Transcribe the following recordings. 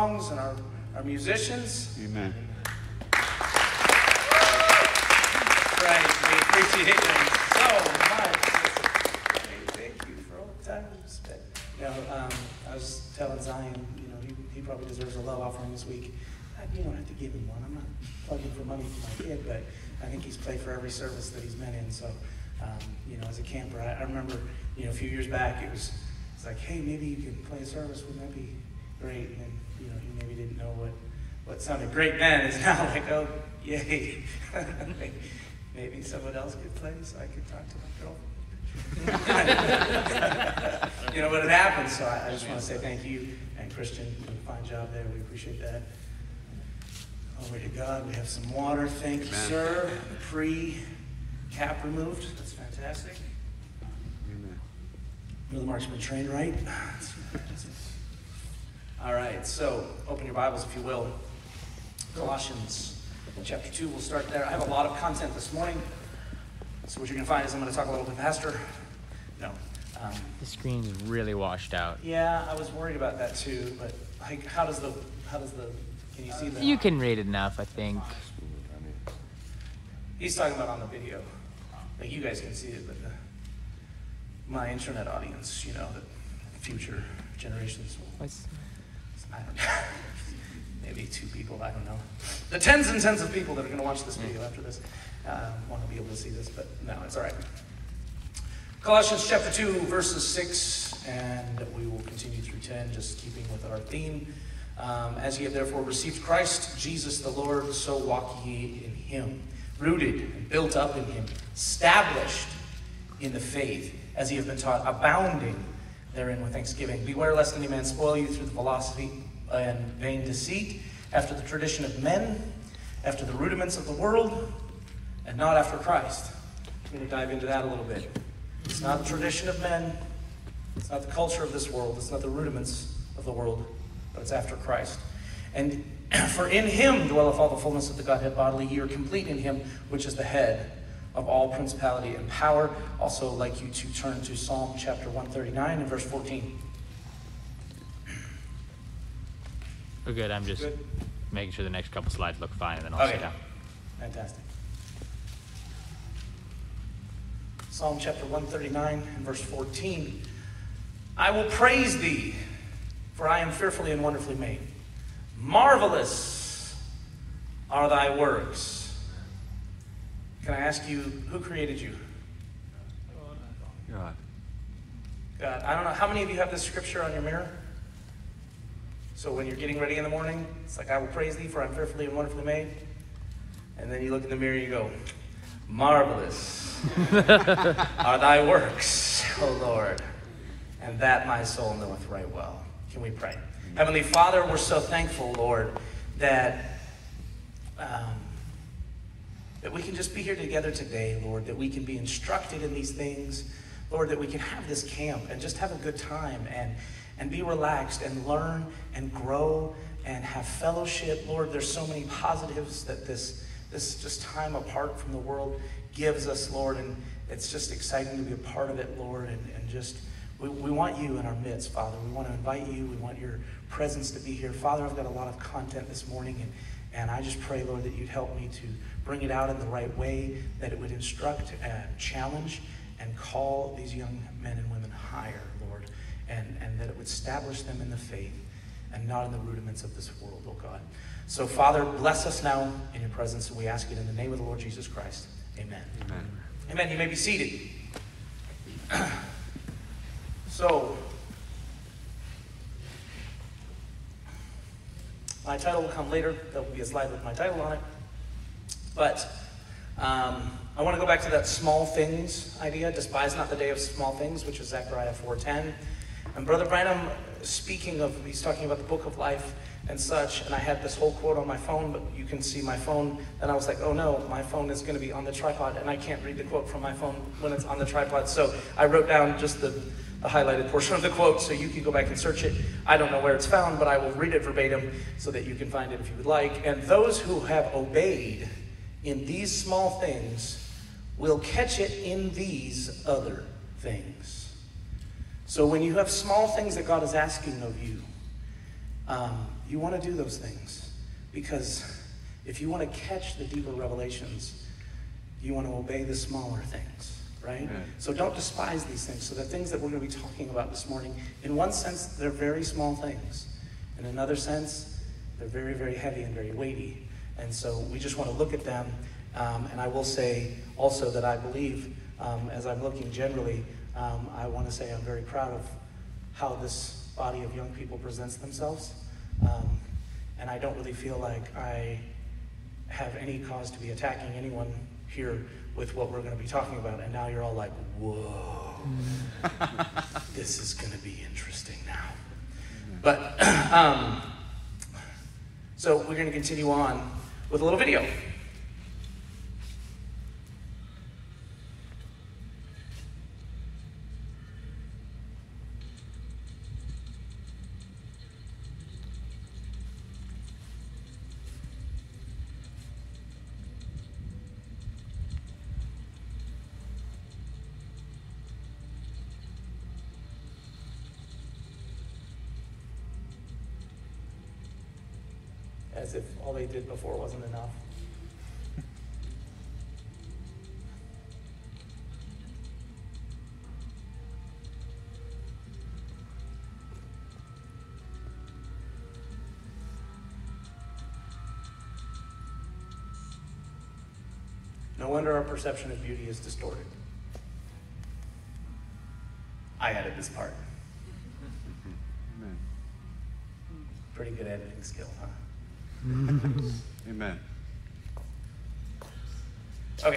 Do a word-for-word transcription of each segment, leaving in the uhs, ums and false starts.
songs and our, our musicians. Amen. Right, we appreciate them so much. Thank you for all the time you spent. You know, um, I was telling Zion, you know, he, he probably deserves a love offering this week. I, you don't have to give him one. I'm not plugging for money for my kid, but I think he's played for every service that he's been in. So, um, you know, as a camper, I, I remember, you know, a few years back, it was it's like, hey, maybe you can play a service. Wouldn't that be great? And then, you know, he maybe didn't know what, what sounded great then is now like, oh, yay. Maybe someone else could play so I could talk to my girlfriend. You know, but it happens. So I, I just want to say thank you. And Christian, you did a fine job there. We appreciate that. Over to God. We have some water. Thank you, Amen. sir. Pre-cap removed. That's fantastic. Amen. Brother Mark's been trained right. All right. So open your Bibles, if you will. Colossians chapter two, we'll start there. I have a lot of content this morning. So what you're going to find is I'm going to talk a little bit faster. No. Um, The screen's really washed out. yeah, I was worried about that too, but like, how does the, how does the, can you see the? You can read it enough, I think. He's talking about on the video. Like, you guys can see it, but the, my internet audience, you know, the future generations will, What's, I don't know. Maybe two people, I don't know. The tens and tens of people that are going to watch this video after this um, want to be able to see this, but no, it's all right. Colossians chapter two, verses six, and we will continue through ten, just keeping with our theme. Um, As ye have therefore received Christ, Jesus the Lord, so walk ye in him, rooted and built up in him, established in the faith, as ye have been taught, abounding therein with thanksgiving. Beware lest any man spoil you through the philosophy and vain deceit, after the tradition of men, after the rudiments of the world, and not after Christ. I'm going to dive into that a little bit. It's not the tradition of men, it's not the culture of this world, it's not the rudiments of the world, but it's after Christ. And for in him dwelleth all the fullness of the Godhead bodily. Ye are complete in him, which is the head of all principality and power. Also, I'd like you to turn to Psalm chapter one thirty-nine and verse fourteen. we're good. I'm just Good. making sure the next couple slides look fine, and then I'll Okay. sit down. Fantastic. Psalm chapter one thirty-nine and verse fourteen. I will praise thee, for I am fearfully and wonderfully made. Marvelous are thy works. Can I ask you, who created you? God. God. I don't know, how many of you have this scripture on your mirror? So when you're getting ready in the morning, it's like, I will praise thee, for I'm fearfully and wonderfully made. And then you look in the mirror and you go, marvelous are thy works, O Lord, and that my soul knoweth right well. Can we pray? Heavenly Father, we're so thankful, Lord, that um, that we can just be here together today, Lord, that we can be instructed in these things, Lord, that we can have this camp and just have a good time and and be relaxed and learn and grow and have fellowship. Lord, there's so many positives that this this just time apart from the world gives us, Lord, and it's just exciting to be a part of it, Lord, and, and just we, we want you in our midst, Father. We want to invite you. We want your presence to be here. Father, I've got a lot of content this morning, and, and I just pray, Lord, that you'd help me to bring it out in the right way, that it would instruct and challenge and call these young men and women higher, Lord, and, and that it would establish them in the faith and not in the rudiments of this world, oh God. So, Father, bless us now in your presence, and we ask it in the name of the Lord Jesus Christ. Amen. Amen. Amen. You may be seated. So, my title will come later. There will be a slide with my title on it. But um, I want to go back to that small things idea. Despise not the day of small things, which is Zechariah four ten. And Brother Branham, speaking of, he's talking about the book of life and such, and I had this whole quote on my phone, but you can see my phone, and I was like, oh no, my phone is going to be on the tripod, and I can't read the quote from my phone when it's on the tripod. So I wrote down just the, the highlighted portion of the quote, so you can go back and search it. I don't know where it's found, but I will read it verbatim so that you can find it if you would like. And those who have obeyed in these small things will catch it in these other things. So when you have small things that God is asking of you, um, you want to do those things. Because if you want to catch the deeper revelations, you want to obey the smaller things, right? Amen. So don't despise these things. So the things that we're going to be talking about this morning, in one sense, they're very small things. In another sense, they're very, very heavy and very weighty. And so we just want to look at them. Um, and I will say also that I believe, um, as I'm looking generally, um, I want to say I'm very proud of how this body of young people presents themselves. Um, and I don't really feel like I have any cause to be attacking anyone here with what we're going to be talking about. And now you're all like, whoa, this is going to be interesting now. But, um, so we're going to continue on with a little video. As if all they did before wasn't enough. No wonder our perception of beauty is distorted. I added this part. Amen. Pretty good editing skill, huh? Amen. Okay.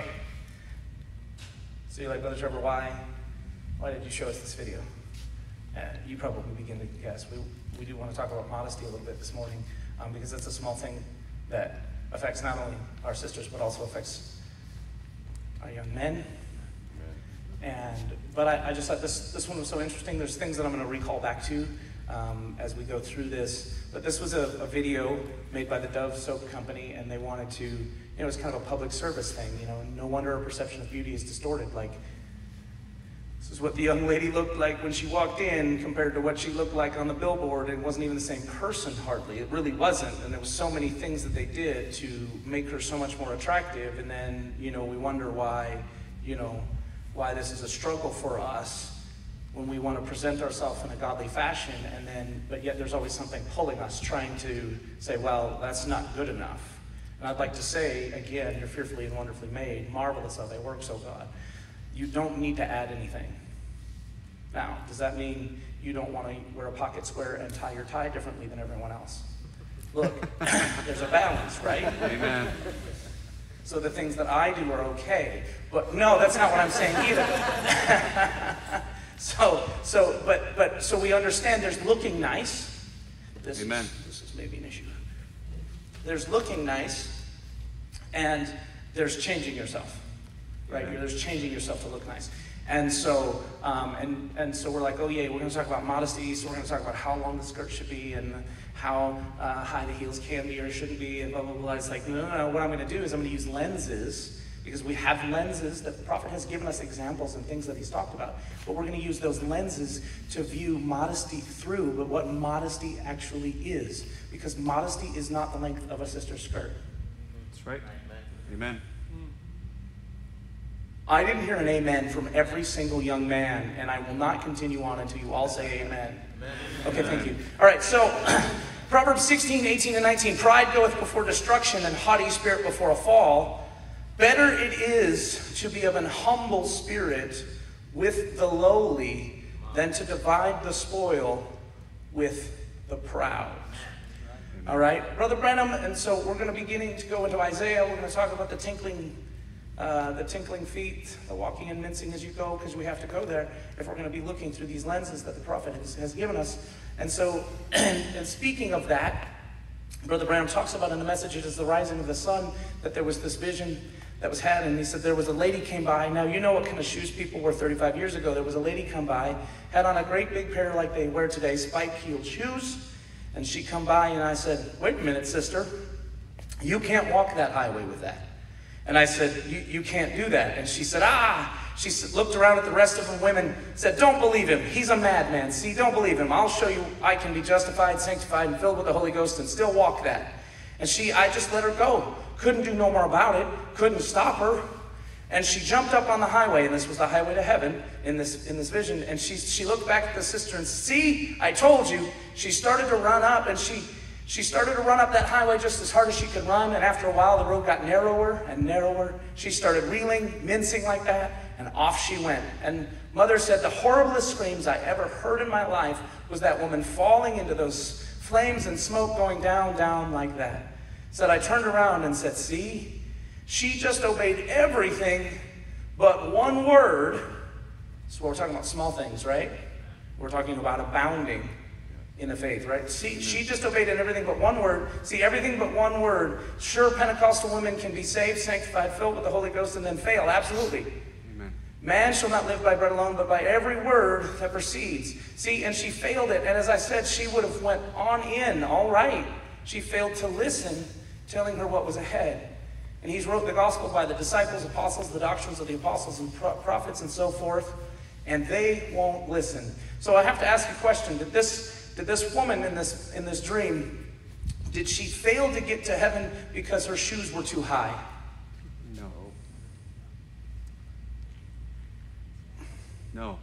So you're like, Brother Trevor, why, why did you show us this video? Uh, you probably begin to guess. We, we do want to talk about modesty a little bit this morning, um, because it's a small thing that affects not only our sisters, but also affects our young men. And, but I, I just thought this, this one was so interesting. There's things that I'm going to recall back to um, as we go through this. But this was a, a video made by the Dove Soap Company, and they wanted to, you know, it was kind of a public service thing. You know, no wonder our perception of beauty is distorted. Like, this is what the young lady looked like when she walked in compared to what she looked like on the billboard. It wasn't even the same person hardly. It really wasn't. And there was so many things that they did to make her so much more attractive. And then, you know, we wonder why, you know, why this is a struggle for us when we want to present ourselves in a godly fashion, and then, but yet there's always something pulling us, trying to say, well, that's not good enough. And I'd like to say, again, you're fearfully and wonderfully made, marvelous are thy works, O God. You don't need to add anything. Now, does that mean you don't want to wear a pocket square and tie your tie differently than everyone else? Look, there's a balance, right? Amen. So the things that I do are okay. But no, that's not what I'm saying either. so, so, but, but, so we understand there's looking nice. This Amen. Is, this is maybe an issue. There's looking nice, and there's changing yourself, right? Amen. There's changing yourself to look nice. And so, um, and, and so we're like, oh yeah, we're going to talk about modesty. So we're going to talk about how long the skirt should be and how uh, high the heels can be or shouldn't be and blah, blah, blah. It's like, no, no, no. What I'm going to do is I'm going to use lenses, because we have lenses that the prophet has given us examples and things that he's talked about. But we're going to use those lenses to view modesty through, but what modesty actually is. Because modesty is not the length of a sister's skirt. That's right. Amen. I didn't hear an amen from every single young man, and I will not continue on until you all say amen. Amen. Okay, thank you. All right, so Proverbs sixteen, eighteen, and nineteen. Pride goeth before destruction, and haughty spirit before a fall. Better it is to be of an humble spirit with the lowly than to divide the spoil with the proud. All right, Brother Branham, and so we're going to be beginning to go into Isaiah. We're going to talk about the tinkling Uh, the tinkling feet, the walking and mincing as you go, because we have to go there if we're going to be looking through these lenses that the prophet has, has given us. And so, and, and speaking of that, Brother Branham talks about in the message, it is the rising of the sun, that there was this vision that was had, and he said there was a lady came by. Now, you know what kind of shoes people wore thirty-five years ago. There was a lady come by, had on a great big pair like they wear today, spike-heeled shoes, and she come by, and I said, wait a minute, sister, you can't walk that highway with that. And I said, you, you can't do that. And she said, ah, She s- looked around at the rest of the women, said, don't believe him. He's a madman. See, don't believe him. I'll show you I can be justified, sanctified, and filled with the Holy Ghost and still walk that. And she, I just let her go. Couldn't do no more about it. Couldn't stop her. And she jumped up on the highway, and this was the highway to heaven in this in this vision. And she she looked back at the sister and, see, I told you. She started to run up, and she she started to run up that highway just as hard as she could run. And after a while, the road got narrower and narrower. She started reeling, mincing like that, and off she went. And Mother said the horriblest screams I ever heard in my life was that woman falling into those flames and smoke going down, down like that. Said I turned around and said, see, she just obeyed everything but one word. So we're talking about small things, right? We're talking about abounding in the faith, right? See, she just obeyed in everything but one word. See, everything but one word. Sure, Pentecostal women can be saved, sanctified, filled with the Holy Ghost, and then fail. Absolutely. Amen. Man shall not live by bread alone, but by every word that proceeds. See, and she failed it. And as I said, she would have went on in, all right. She failed to listen, telling her what was ahead. And he's wrote the gospel by the disciples, apostles, the doctrines of the apostles and pro- prophets and so forth. And they won't listen. So I have to ask a question. Did this... Did this woman in this in this dream, did she fail to get to heaven because her shoes were too high? No. No.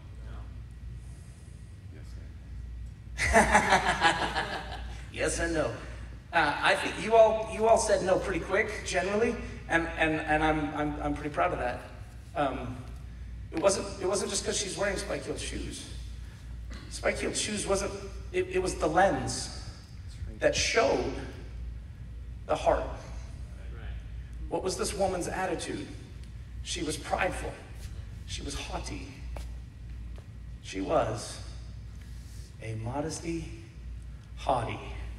Yes. Yes and no. Uh, I think you all you all said no pretty quick, generally, and and and I'm I'm I'm pretty proud of that. Um, it wasn't it wasn't just because she's wearing spike-heeled shoes. Spike-heeled shoes wasn't. It, it was the lens that showed the heart. What was this woman's attitude? She was prideful. She was haughty. She was a modesty haughty.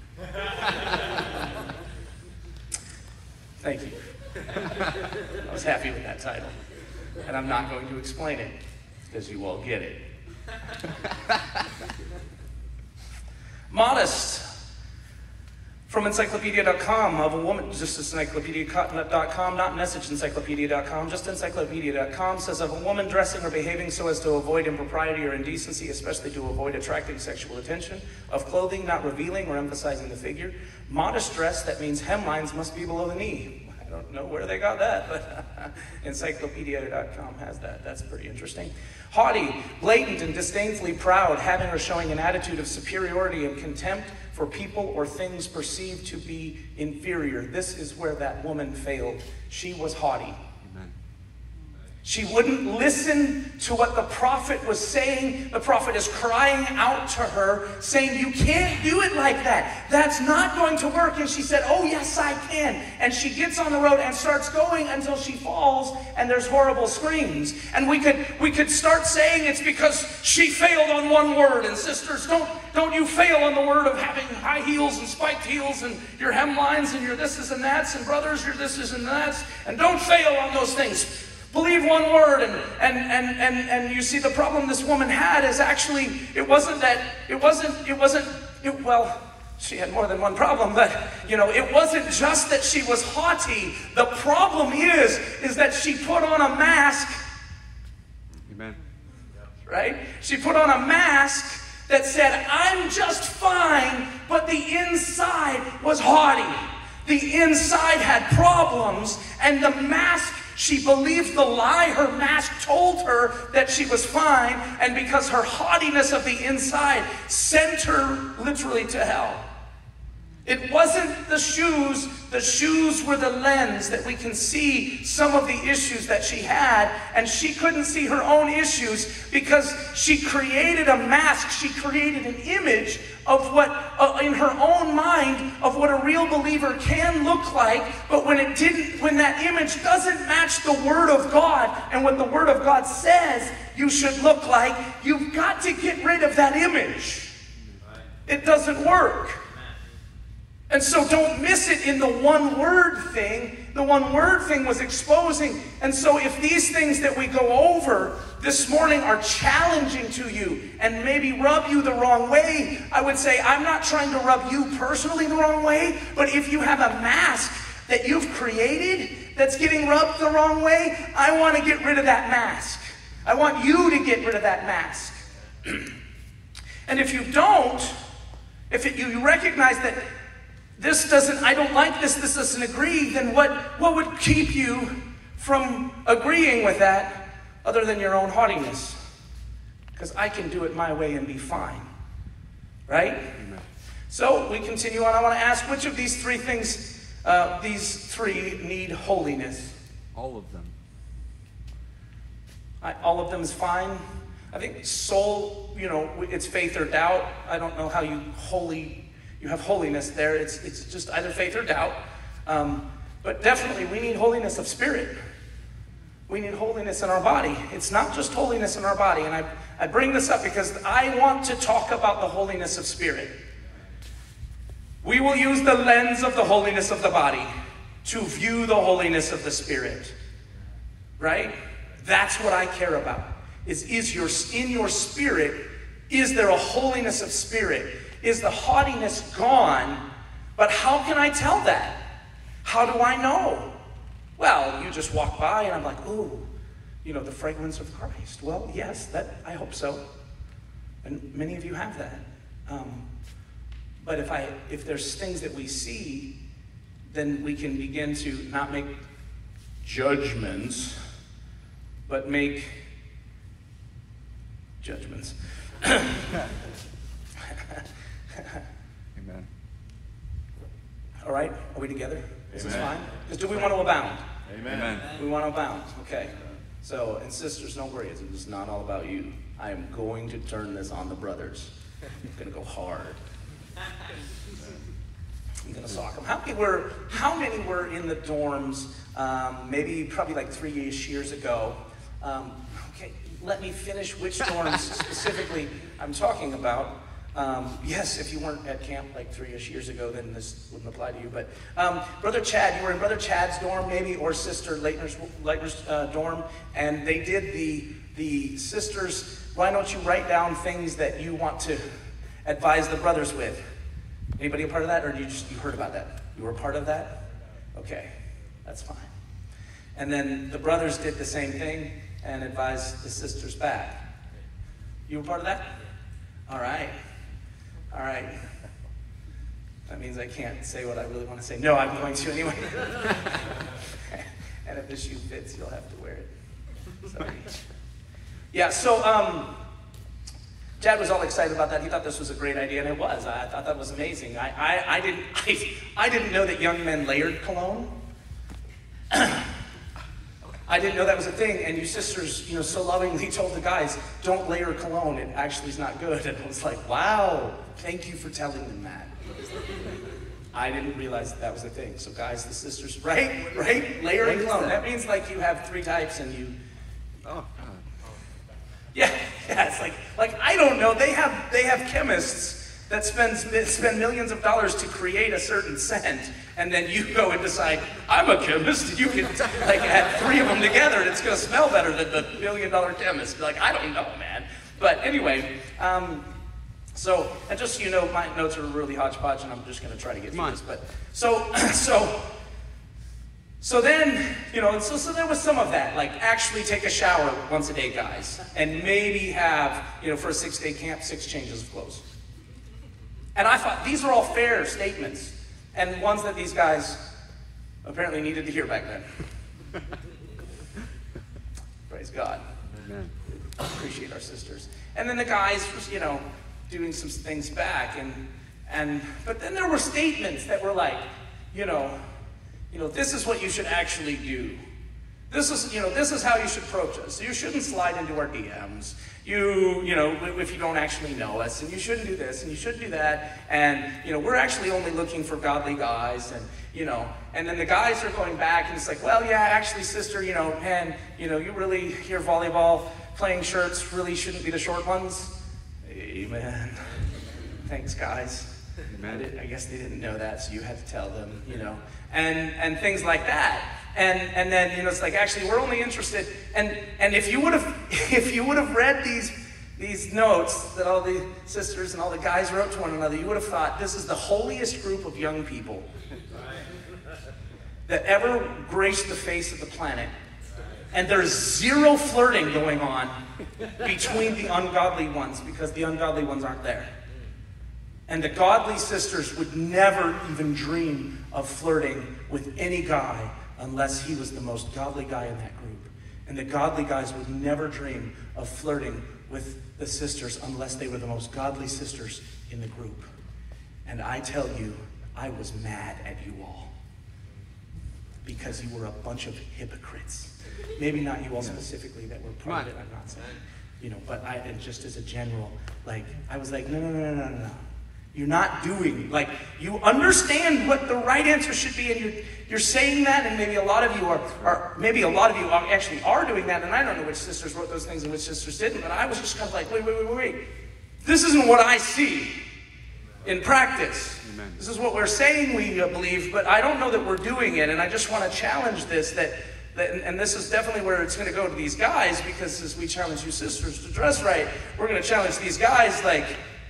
Thank you. I was happy with that title. And I'm not going to explain it because you all get it. Modest, from encyclopedia dot com, of a woman, just encyclopedia dot com, not message encyclopedia dot com, just encyclopedia dot com, says of a woman dressing or behaving so as to avoid impropriety or indecency, especially to avoid attracting sexual attention, of clothing not revealing or emphasizing the figure. Modest dress, that means hemlines must be below the knee. I don't know where they got that, but encyclopedia dot com has that. That's pretty interesting. Haughty, blatant and disdainfully proud, having or showing an attitude of superiority and contempt for people or things perceived to be inferior. This is where that woman failed. She was haughty. Amen. She wouldn't listen to what the prophet was saying. The prophet is crying out to her, saying, you can't do it like that. That's not going to work. And she said, oh, yes, I can. And she gets on the road and starts going until she falls, and there's horrible screams. And we could we could start saying it's because she failed on one word. And sisters, don't, don't you fail on the word of having high heels and spiked heels and your hemlines and your thises and that's, and brothers, your thises and that's. And don't fail on those things. Believe one word, and, and and and and you see the problem this woman had is actually it wasn't that it wasn't it wasn't it, well she had more than one problem, but you know it wasn't just that she was haughty. The problem is is that she put on a mask. Amen. Right? She put on a mask that said, I'm just fine, but the inside was haughty. The inside had problems, and the mask, she believed the lie. Her mask told her that she was fine, and because her haughtiness of the inside sent her literally to hell. It wasn't the shoes. The shoes were the lens that we can see some of the issues that she had, and she couldn't see her own issues because she created a mask. She created an image of what, uh, in her own mind, of what a real believer can look like, but when it didn't, when that image doesn't match the Word of God and what the Word of God says you should look like, you've got to get rid of that image. It doesn't work. And so don't miss it in the one word thing. The one word thing was exposing. And so if these things that we go over this morning are challenging to you and maybe rub you the wrong way, I would say I'm not trying to rub you personally the wrong way, but if you have a mask that you've created that's getting rubbed the wrong way, I want to get rid of that mask. I want you to get rid of that mask. And if you don't, if it, you, you recognize that this doesn't, I don't like this, this doesn't agree, then what, what would keep you from agreeing with that other than your own haughtiness? Because I can do it my way and be fine. Right? Amen. So we continue on. I want to ask, which of these three things, uh, these three need holiness? All of them. I, all of them is fine. I think soul, you know, it's faith or doubt. I don't know how you holy, you have holiness there. It's it's just either faith or doubt. Um, but definitely we need holiness of spirit. We need holiness in our body. It's not just holiness in our body. And I, I bring this up because I want to talk about the holiness of spirit. We will use the lens of the holiness of the body to view the holiness of the spirit. Right? That's what I care about. Is, is your, in your spirit, is there a holiness of spirit? Is the haughtiness gone? But how can I tell that? How do I know? Well, you just walk by and I'm like, ooh, you know, the fragrance of Christ. Well, yes, that I hope so. And many of you have that. Um, but if I, if there's things that we see, then we can begin to not make judgments, but make judgments. Amen. All right, are we together? Is this Amen. fine? Because do we want to abound? Amen. Amen. We want to abound. Okay. So, and sisters, don't worry. It's not all about you. I am going to turn this on the brothers. I'm going to go hard. I'm going to sock them. How many were, how many were in the dorms, um, maybe probably like three-ish years ago? Um, okay, let me finish which dorms specifically I'm talking about. Um, yes, if you weren't at camp like three-ish years ago, then this wouldn't apply to you. But um, Brother Chad, you were in Brother Chad's dorm, maybe, or Sister Leitner's, Leitner's uh, dorm, and they did the the sisters. Why don't you write down things that you want to advise the brothers with? Anybody a part of that, or you just you heard about that? You were a part of that? Okay, that's fine. And then the brothers did the same thing and advised the sisters back. You were part of that? All right. All right. That means I can't say what I really want to say. No, I'm going to anyway. And if the shoe fits, you'll have to wear it. Sorry. Yeah, so um, Chad was all excited about that. He thought this was a great idea, and it was. I thought that was amazing. I, I, I, didn't, I, I didn't know that young men layered cologne. I didn't know that was a thing, and you sisters, you know, so lovingly told the guys, don't layer cologne, it actually is not good. And I was like, wow, thank you for telling them that. I didn't realize that, that was a thing. So guys, the sisters, right, right, layering cologne. That means like you have three types and you, Oh, God. yeah, yeah, it's like, like I don't know, they have, they have chemists that spend, spend millions of dollars to create a certain scent, and then you go and decide, I'm a chemist, you can like add three of them together and it's gonna smell better than the million dollar chemist. Like, I don't know, man. But anyway, um, so, and just so you know, my notes are really hodgepodge and I'm just gonna try to get through this. But, so, so, so then, you know, so, so there was some of that, like actually take a shower once a day, guys, and maybe have, you know, for a six day camp, six changes of clothes. And I thought, these are all fair statements, and ones that these guys apparently needed to hear back then. Praise God. Amen. Appreciate our sisters. And then the guys, you know, doing some things back, and and but then there were statements that were like, you know, you know, this is what you should actually do. This is, you know, this is how you should approach us. You shouldn't slide into our D Ms. You, you know, if you don't actually know us, and you shouldn't do this, and you shouldn't do that, and, you know, we're actually only looking for godly guys, and, you know, and then the guys are going back, and it's like, well, yeah, actually, sister, you know, man, you know, you really, your volleyball playing shirts really shouldn't be the short ones. Amen. Thanks, guys. Amen. I, did, I guess they didn't know that, so you had to tell them, you know, and and things like that. And and then, you know, it's like, actually, we're only interested, and and if you would have if you would have read these these notes that all the sisters and all the guys wrote to one another, you would have thought this is the holiest group of young people that ever graced the face of the planet. And there's zero flirting going on between the ungodly ones because the ungodly ones aren't there. And the godly sisters would never even dream of flirting with any guy unless he was the most godly guy in that group. And the godly guys would never dream of flirting with the sisters unless they were the most godly sisters in the group. And I tell you, I was mad at you all because you were a bunch of hypocrites. Maybe not you all specifically that were part of it, I'm not saying, you know, but I, and just as a general, like, I was like, no, no, no, no, no, no. You're not doing, like, you understand what the right answer should be, and you're, you're saying that, and maybe a lot of you are, are, maybe a lot of you are, actually are doing that, and I don't know which sisters wrote those things and which sisters didn't, but I was just kind of like, wait, wait, wait, wait, wait. This isn't what I see in practice. Amen. This is what we're saying we uh, believe, but I don't know that we're doing it, and I just want to challenge this, that, that and, and this is definitely where it's going to go to these guys, because as we challenge you sisters to dress right, we're going to challenge these guys, like,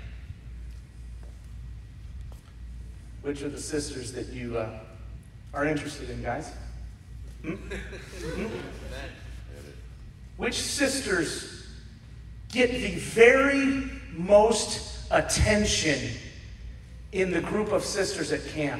which are the sisters that you uh, are interested in, guys? Hmm? Hmm? Which sisters get the very most attention in the group of sisters at camp?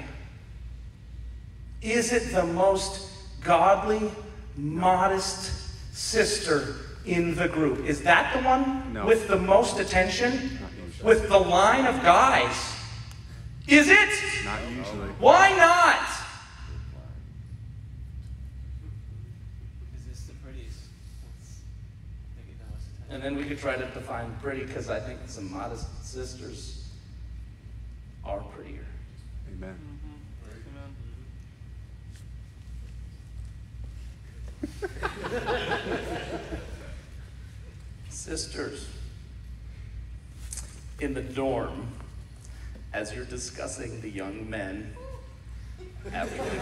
Is it the most godly, modest sister in the group? Is that the one No. with the most attention? With the line of guys? Is it? Not usually. Why not? Is this the prettiest? That's maybe the most attention. And then we could try to define pretty, because I think some modest sisters are prettier. Amen. Sisters, in the dorm, as you're discussing the young men, having the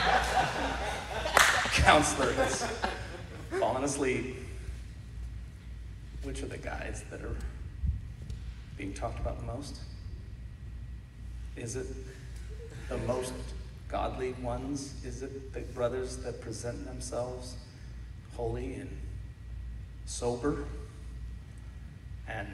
counselor has fallen asleep, which are the guys that are being talked about the most? Is it the most godly ones? Is it the brothers that present themselves holy and sober? And,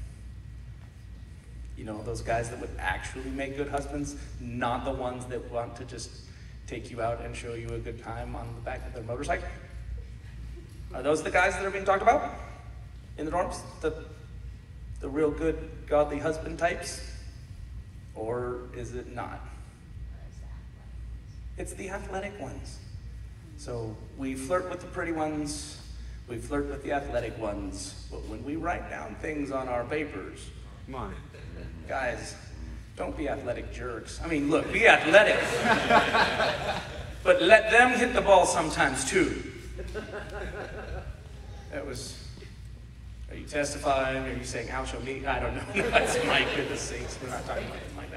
you know, those guys that would actually make good husbands, not the ones that want to just take you out and show you a good time on the back of their motorcycle? Are those the guys that are being talked about in the dorms? The, the real good, godly husband types? Or is it not? It's the athletic ones. So we flirt with the pretty ones, we flirt with the athletic ones, but when we write down things on our papers, Come on. guys, don't be athletic jerks. I mean, look, be athletic, but let them hit the ball sometimes too. That was, are you testifying? Are you saying, ouch on me? I don't know. No, that's my goodness sakes. We're not talking about anything like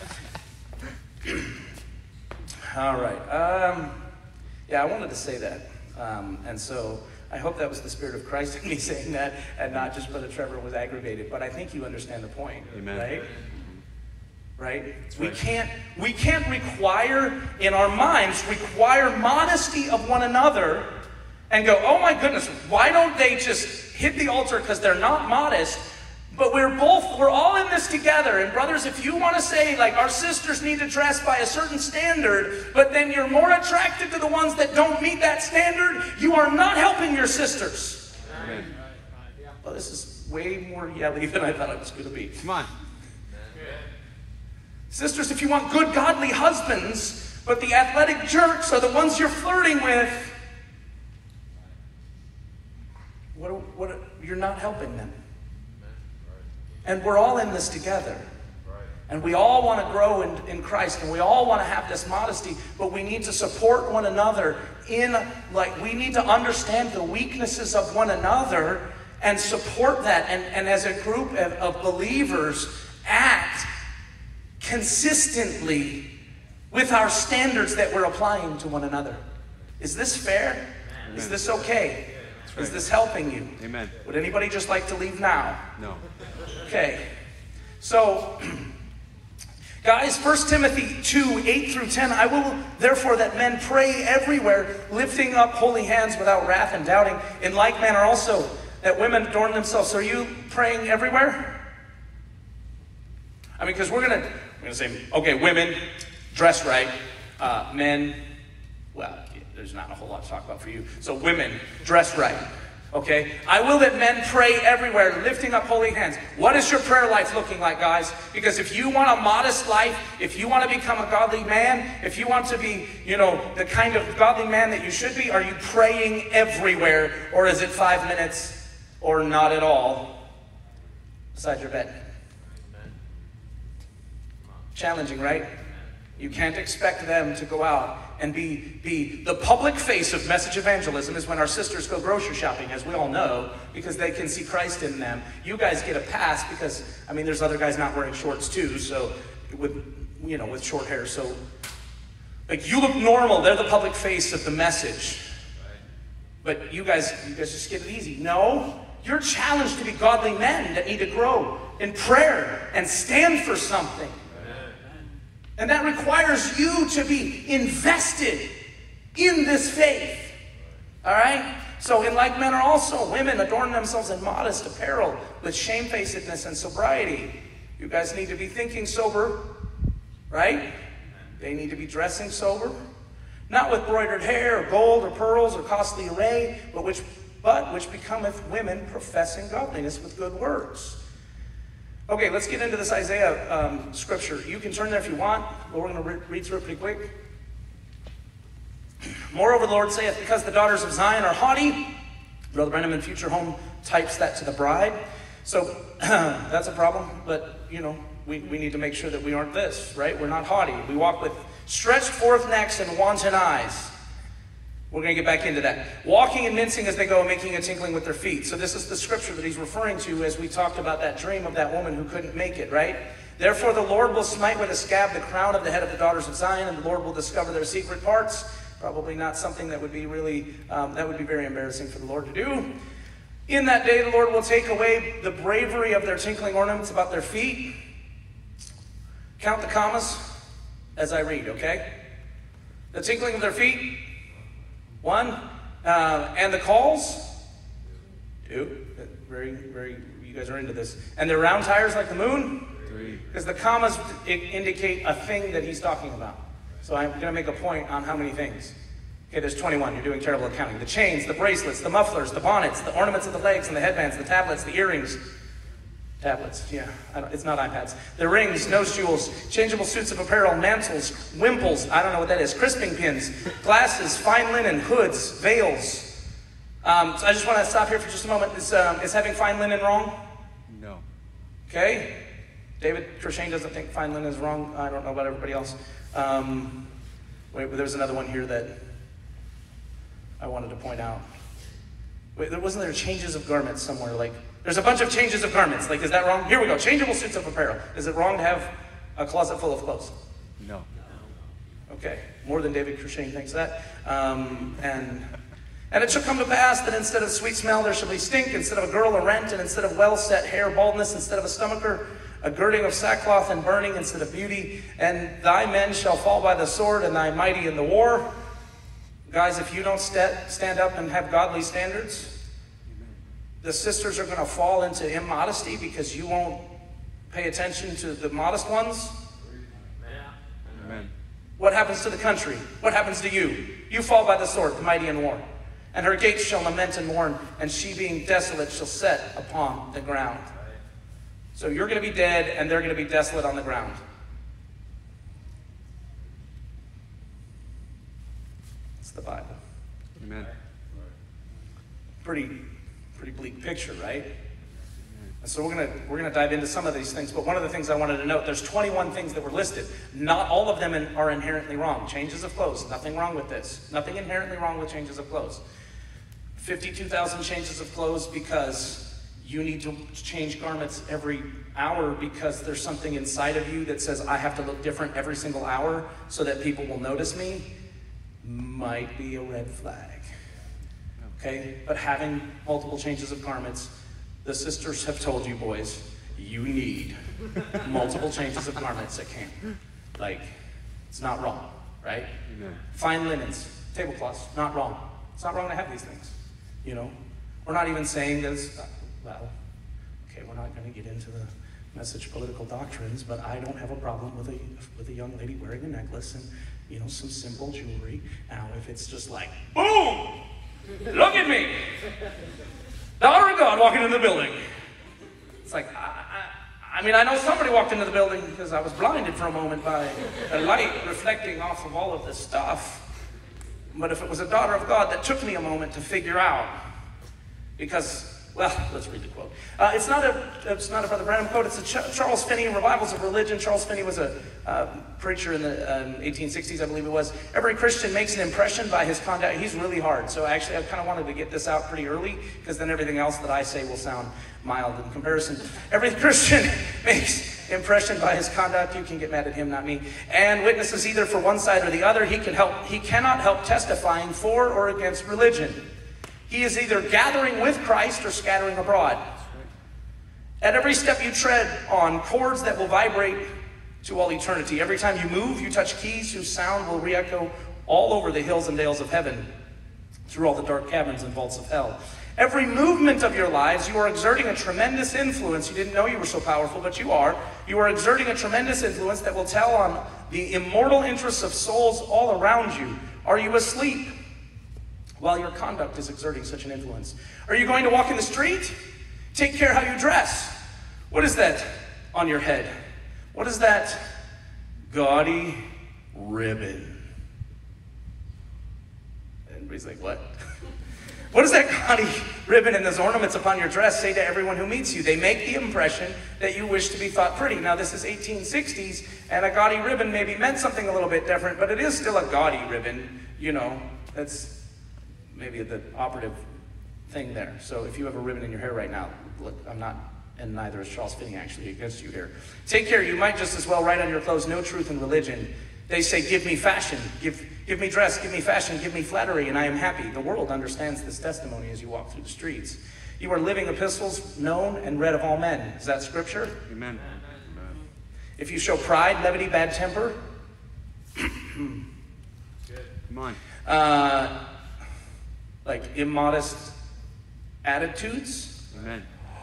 that. All right. Um, yeah, I wanted to say that. Um, and so I hope that was the Spirit of Christ in me saying that, and not just Brother Trevor was aggravated. But I think you understand the point, Amen. right? Right? We right. can't we can't require in our minds require modesty of one another and go, oh my goodness, why don't they just hit the altar because they're not modest? But we're both, we're all in this together. And brothers, if you want to say, like, our sisters need to dress by a certain standard, but then you're more attracted to the ones that don't meet that standard, you are not helping your sisters. Amen. Well, this is way more yelly than I thought it was going to be. Come on. Sisters, if you want good, godly husbands, but the athletic jerks are the ones you're flirting with, what, what, you're not helping them. And we're all in this together. And we all want to grow in, in Christ, and we all want to have this modesty, but we need to support one another in, like, we need to understand the weaknesses of one another and support that. And, and as a group of, of believers, act consistently with our standards that we're applying to one another. Is this fair? Amen. Is this okay? right. Is this helping you? Amen. Would anybody just like to leave now? No. Okay. So, Guys, First Timothy two, eight through ten, I will therefore that men pray everywhere, lifting up holy hands without wrath and doubting. In like manner also, that women adorn themselves. So are you praying everywhere? I mean, because we're going to we're gonna say, okay, women, dress right. Uh, men, well, there's not a whole lot to talk about for you. So women, dress right. Okay? I will that men pray everywhere, lifting up holy hands. What is your prayer life looking like, guys? Because if you want a modest life, if you want to become a godly man, if you want to be, you know, the kind of godly man that you should be, are you praying everywhere? Or is it five minutes or not at all beside your bed? Challenging, right? You can't expect them to go out and be, be the public face of message evangelism is when our sisters go grocery shopping, as we all know, because they can see Christ in them. You guys get a pass because, I mean, there's other guys not wearing shorts too, so with, you know, with short hair. So, like, you look normal. They're the public face of the message. But you guys, you guys just get it easy. No, you're challenged to be godly men that need to grow in prayer and stand for something. And that requires you to be invested in this faith. All right? So in like manner also, women adorn themselves in modest apparel with shamefacedness and sobriety. You guys need to be thinking sober, right? They need to be dressing sober. Not with broidered hair or gold or pearls or costly array, but which, but which becometh women professing godliness with good words. Okay, let's get into this Isaiah um, scripture. You can turn there if you want, but we're going to re- read through it pretty quick. Moreover, the Lord saith, because the daughters of Zion are haughty. Brother Brenham in Future Home types that to the bride. So that's a problem, but, you know, we, we need to make sure that we aren't this, right? We're not haughty. We walk with stretched forth necks and wanton eyes. We're going to get back into that. Walking and mincing as they go, making a tinkling with their feet. So this is the scripture that he's referring to as we talked about that dream of that woman who couldn't make it, right? Therefore the Lord will smite with a scab the crown of the head of the daughters of Zion, and the Lord will discover their secret parts. Probably not something that would be really, um, that would be very embarrassing for the Lord to do. In that day the Lord will take away the bravery of their tinkling ornaments about their feet. Count the commas as I read, okay? The tinkling of their feet. One, uh, and the calls, two, very, very, you guys are into this. And the round tires like the moon, three. Because the commas indicate a thing that he's talking about. So I'm going to make a point on how many things. Okay, there's twenty-one, you're doing terrible at counting. The chains, the bracelets, the mufflers, the bonnets, the ornaments of the legs and the headbands, the tablets, the earrings. Tablets, yeah, I don't, it's not iPads. The rings, nose jewels, changeable suits of apparel, mantles, wimples, I don't know what that is, crisping pins, glasses, fine linen, hoods, veils. Um, so I just want to stop here for just a moment. Is, um, is having fine linen wrong? No. Okay. David Crochane doesn't think fine linen is wrong. I don't know about everybody else. Um, wait, there's another one here that I wanted to point out. Wait, there wasn't there changes of garments somewhere, like, there's a bunch of changes of garments. Like, is that wrong? Here we go. Changeable suits of apparel. Is it wrong to have a closet full of clothes? No. Okay. More than David Crochane thinks that. Um, and and it shall come to pass that instead of sweet smell there shall be stink, instead of a girdle a rent, and instead of well-set hair baldness, instead of a stomacher a girding of sackcloth and burning, instead of beauty. And thy men shall fall by the sword, and thy mighty in the war. Guys, if you don't st- stand up and have godly standards, the sisters are going to fall into immodesty because you won't pay attention to the modest ones. Amen. What happens to the country? What happens to you? You fall by the sword, the mighty in war. And her gates shall lament and mourn, and she being desolate shall set upon the ground. So you're going to be dead, and they're going to be desolate on the ground. It's the Bible. Amen. Pretty... Pretty bleak picture, right? And so we're gonna we're gonna dive into some of these things. But one of the things I wanted to note: there's twenty-one things that were listed. Not all of them in, are inherently wrong. Changes of clothes, nothing wrong with this. Nothing inherently wrong with changes of clothes. fifty-two thousand changes of clothes because you need to change garments every hour because there's something inside of you that says I have to look different every single hour so that people will notice me. Might be a red flag. Okay, but having multiple changes of garments, the sisters have told you, boys, you need multiple changes of garments that came. Like, it's not wrong, right? Amen. Fine linens, tablecloths, not wrong. It's not wrong to have these things, you know? We're not even saying that it's, well, okay, we're not going to get into the message political doctrines, but I don't have a problem with a with a young lady wearing a necklace and, you know, some simple jewelry. Now, if it's just like, boom, look at me, daughter of God walking into the building. It's like, I, I, I mean, I know somebody walked into the building because I was blinded for a moment by a light reflecting off of all of this stuff. But if it was a daughter of God, that took me a moment to figure out, because, well, let's read the quote. Uh, it's not a it's not a Brother Branham quote. It's a Ch- Charles Finney, Revivals of Religion. Charles Finney was a uh, preacher in the um, eighteen sixties, I believe it was. Every Christian makes an impression by his conduct. He's really hard. So actually, I kind of wanted to get this out pretty early, because then everything else that I say will sound mild in comparison. Every Christian makes impression by his conduct. You can get mad at him, not me. And witnesses either for one side or the other. He can help. He cannot help testifying for or against religion. He is either gathering with Christ or scattering abroad. At every step you tread on, chords that will vibrate to all eternity. Every time you move, you touch keys whose sound will re-echo all over the hills and dales of heaven, through all the dark caverns and vaults of hell. Every movement of your lives, you are exerting a tremendous influence. You didn't know you were so powerful, but you are. You are exerting a tremendous influence that will tell on the immortal interests of souls all around you. Are you asleep while your conduct is exerting such an influence? Are you going to walk in the street? Take care how you dress. What is that on your head? What is that gaudy ribbon? Everybody's like, what? What does that gaudy ribbon and those ornaments upon your dress say to everyone who meets you? They make the impression that you wish to be thought pretty. Now, this is eighteen sixties, and a gaudy ribbon maybe meant something a little bit different, but it is still a gaudy ribbon, you know. That's maybe the operative thing there. So if you have a ribbon in your hair right now, look, I'm not, and neither is Charles Finney actually against you here. Take care, you might just as well write on your clothes, no truth in religion. They say, give me fashion, give, give me dress, give me fashion, give me flattery, and I am happy. The world understands this testimony as you walk through the streets. You are living epistles known and read of all men. Is that scripture? Amen. If you show pride, levity, bad temper, Come on. uh, like immodest attitudes, Amen.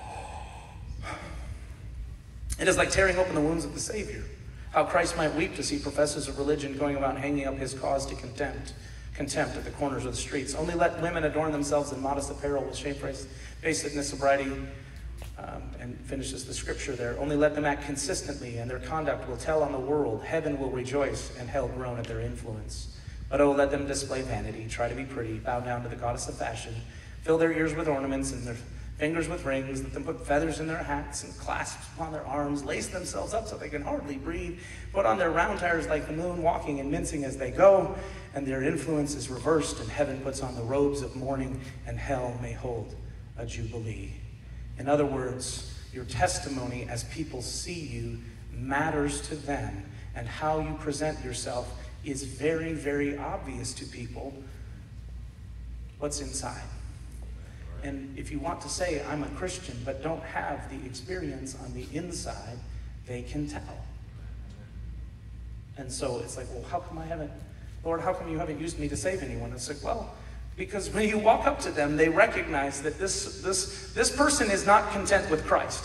it is like tearing open the wounds of the Savior. How Christ might weep to see professors of religion going about hanging up his cause to contempt, contempt at the corners of the streets. Only let women adorn themselves in modest apparel with shamefacedness, sobriety, um, and finishes the scripture there. Only let them act consistently, and their conduct will tell on the world. Heaven will rejoice, and hell groan at their influence. But oh, let them display vanity, try to be pretty, bow down to the goddess of fashion, fill their ears with ornaments and their fingers with rings, let them put feathers in their hats and clasps upon their arms, lace themselves up so they can hardly breathe, put on their round tires like the moon, walking and mincing as they go, and their influence is reversed, and heaven puts on the robes of mourning, and hell may hold a jubilee. In other words, your testimony as people see you matters to them, and how you present yourself is very, very obvious to people what's inside. And if you want to say, I'm a Christian, but don't have the experience on the inside, they can tell. And so it's like, well, how come I haven't, Lord, how come you haven't used me to save anyone? It's like, well, because when you walk up to them, they recognize that this, this, this person is not content with Christ.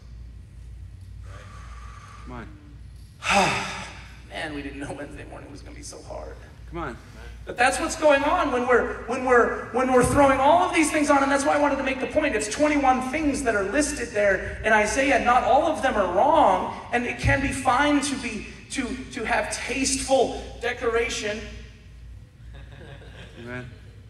Come on. Man, we didn't know Wednesday morning was going to be so hard. Come on. But that's what's going on when we're when we're when we're throwing all of these things on, and that's why I wanted to make the point. It's twenty-one things that are listed there in Isaiah. Not all of them are wrong, and it can be fine to be to to have tasteful decoration. Amen.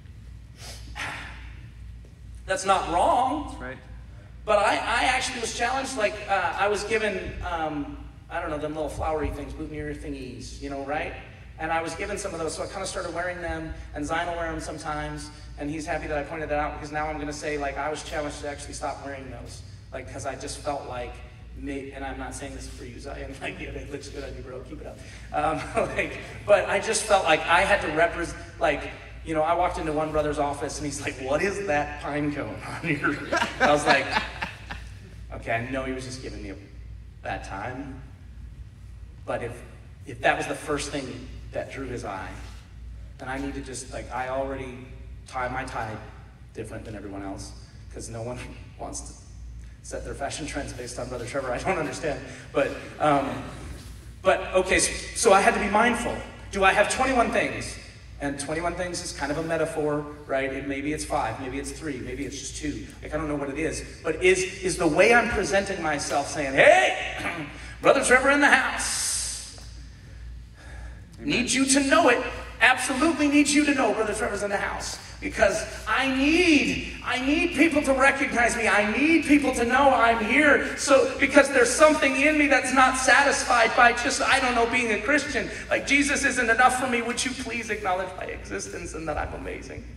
That's not wrong. That's right. But I, I actually was challenged. Like uh, I was given um, I don't know, them little flowery things, boutonniere thingies, you know, right? And I was given some of those, so I kind of started wearing them, and Zion will wear them sometimes, and he's happy that I pointed that out, because now I'm going to say, like, I was challenged to actually stop wearing those, like, because I just felt like, me, and I'm not saying this for you, Zion, like, yeah, it looks good on you, bro, keep it up. Um, like, but I just felt like I had to represent, like, you know, I walked into one brother's office, and he's like, what is that pine cone on your, I was like, okay, I know he was just giving me a, that time. But if if that was the first thing that drew his eye, then I need to just, like, I already tie my tie different than everyone else, because no one wants to set their fashion trends based on Brother Trevor. I don't understand. But, um, but okay, so, so I had to be mindful. Do I have twenty-one things? And twenty-one things is kind of a metaphor, right? And maybe it's five, maybe it's three, maybe it's just two. Like, I don't know what it is. But is, is the way I'm presenting myself saying, hey, Brother Trevor in the house. Amen. Need you to know it. Absolutely need you to know Brother Trevor's in the house. Because I need, I need people to recognize me. I need people to know I'm here. So, because there's something in me that's not satisfied by just, I don't know, being a Christian. Like, Jesus isn't enough for me. Would you please acknowledge my existence and that I'm amazing?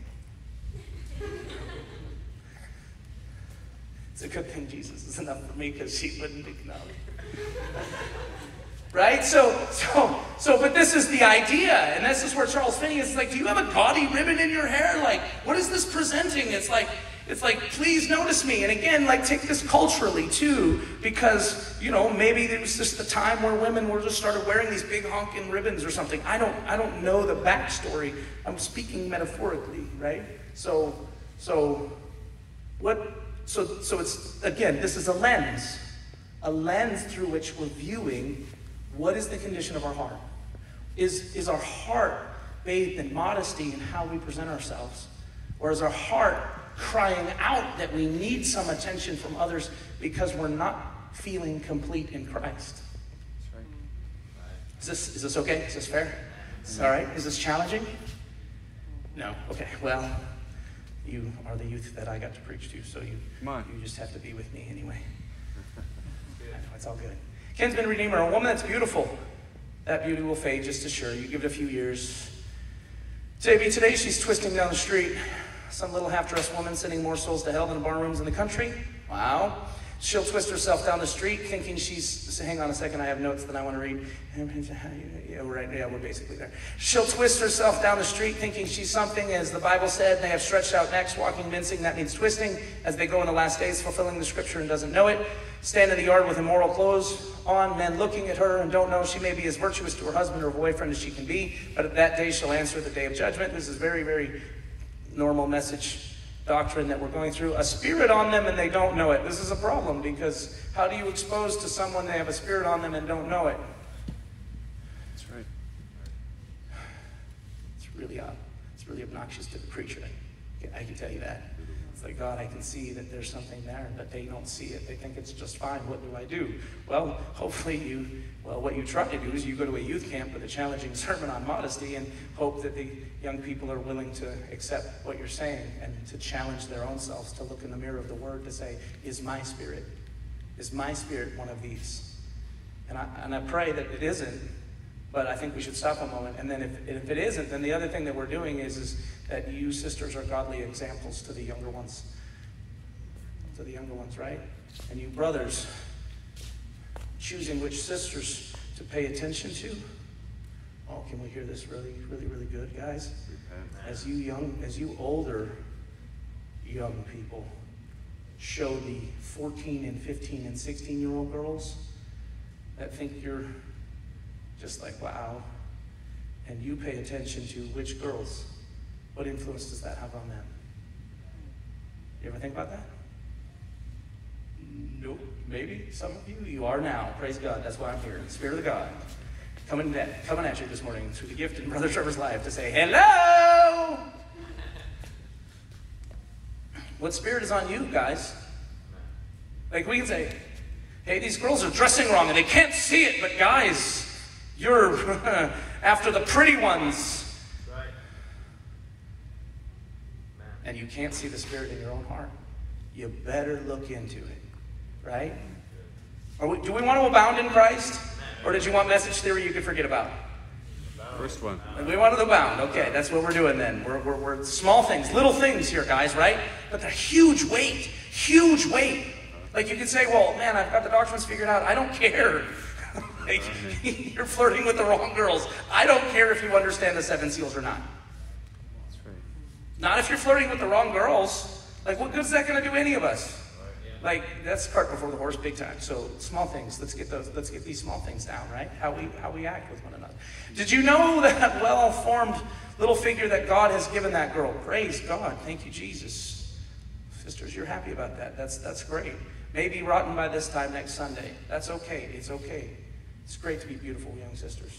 It's a good thing Jesus is enough for me, because she wouldn't acknowledge. Right? So, so, so, but this is the idea, and this is where Charles Finney is like, do you have a gaudy ribbon in your hair? Like, what is this presenting? It's like, it's like, please notice me. And again, like, take this culturally too, because, you know, maybe there was just the time where women were just started wearing these big honking ribbons or something. I don't, I don't know the backstory. I'm speaking metaphorically, right? So, so, what, so, so it's, again, this is a lens, a lens through which we're viewing. What is the condition of our heart? Is, is our heart bathed in modesty in how we present ourselves? Or is our heart crying out that we need some attention from others because we're not feeling complete in Christ? That's right. Is this, is this okay? Is this fair? Is this all right? Is this challenging? No? Okay. Well, you are the youth that I got to preach to, so you, Come on. you just have to be with me anyway. I know, it's all good. Kinsman Redeemer, a woman that's beautiful. That beauty will fade, just as sure. You give it a few years. J B, today she's twisting down the street. Some little half-dressed woman sending more souls to hell than bar rooms in the country. Wow. She'll twist herself down the street thinking she's, hang on a second, I have notes that I want to read. Yeah, we're right, yeah, we're basically there. She'll twist herself down the street thinking she's something, as the Bible said, they have stretched out necks, walking, mincing, that means twisting, as they go in the last days, fulfilling the scripture and doesn't know it. Stand in the yard with immoral clothes on, men looking at her and don't know she may be as virtuous to her husband or boyfriend as she can be, but at that day she'll answer the day of judgment. This is very, very normal message doctrine that we're going through. A spirit on them and they don't know it. This is a problem, because how do you expose to someone they have a spirit on them and don't know it? That's right. It's really odd. It's really obnoxious to the preacher. I, I can tell you that. It's like, God, I can see that there's something there, but they don't see it. They think it's just fine. What do I do? Well, hopefully you, well, what you try to do is you go to a youth camp with a challenging sermon on modesty and hope that the young people are willing to accept what you're saying and to challenge their own selves, to look in the mirror of the Word to say, is my spirit, is my spirit one of these? And I, and I pray that it isn't, but I think we should stop a moment. And then if, if it isn't, then the other thing that we're doing is, is that you sisters are godly examples to the younger ones. To the younger ones, right? And you brothers, choosing which sisters to pay attention to. Oh, can we hear this really, really, really good, guys? As you young, as you older young people show the fourteen and fifteen and sixteen year old girls that think you're just like, wow. And you pay attention to which girls, what influence does that have on them? You ever think about that? Nope. Maybe some of you, you are now. Praise God. That's why I'm here. The Spirit of God coming at, coming at you this morning through the gift in Brother Trevor's life to say, hello! What spirit is on you, guys? Like, we can say, hey, these girls are dressing wrong and they can't see it, but guys, you're after the pretty ones. Right. And you can't see the spirit in your own heart. You better look into it, right? Are we, do we want to abound in Christ? Or did you want message theory you could forget about? First one. We want to abound. Okay, that's what we're doing then. We're, we're, we're small things, little things here, guys, right? But they're huge weight, huge weight. Like you could say, well, man, I've got the doctrines figured out. I don't care. Like, you're flirting with the wrong girls. I don't care if you understand the seven seals or not. That's right. Not if you're flirting with the wrong girls. Like, what good is that going to do any of us? Like, that's the cart before the horse big time. So small things, let's get those, let's get these small things down, right? How we how we act with one another. Did you know that well-formed little figure that God has given that girl? Praise God. Thank you, Jesus. Sisters, you're happy about that. That's that's great. Maybe rotten by this time next Sunday. That's okay. It's okay. It's great to be beautiful, young sisters.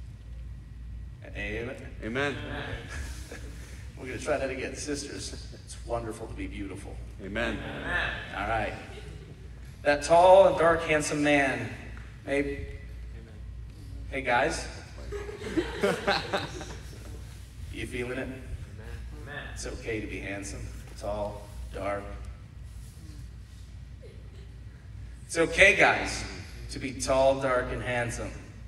Amen. Amen. We're going to try that again. Sisters, it's wonderful to be beautiful. Amen. All right. That tall and dark, handsome man. Hey, hey guys. You feeling it? It's okay to be handsome, tall, dark. It's okay, guys, to be tall, dark, and handsome.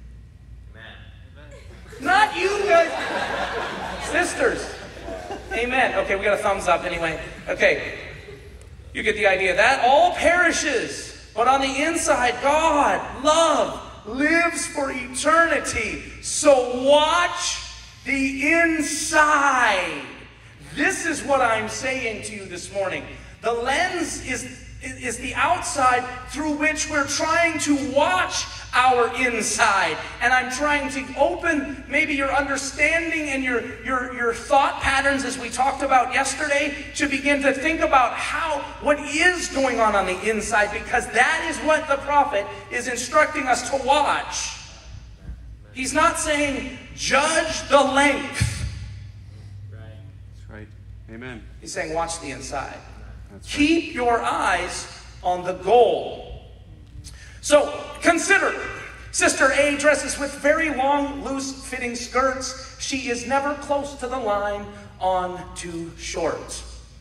Not you guys. Sisters. Amen. Okay, we got a thumbs up anyway. Okay. You get the idea. That all perishes, but on the inside, God, love, lives for eternity. So watch the inside. This is what I'm saying to you this morning. The lens is, is the outside through which we're trying to watch our inside. And I'm trying to open maybe your understanding and your, your, your thought patterns, as we talked about yesterday, to begin to think about how, what is going on on the inside, because that is what the prophet is instructing us to watch. He's not saying, judge the length. That's right. Amen. He's saying, watch the inside. That's right. Keep your eyes on the goal. So, consider, Sister A dresses with very long, loose-fitting skirts. She is never close to the line on too short.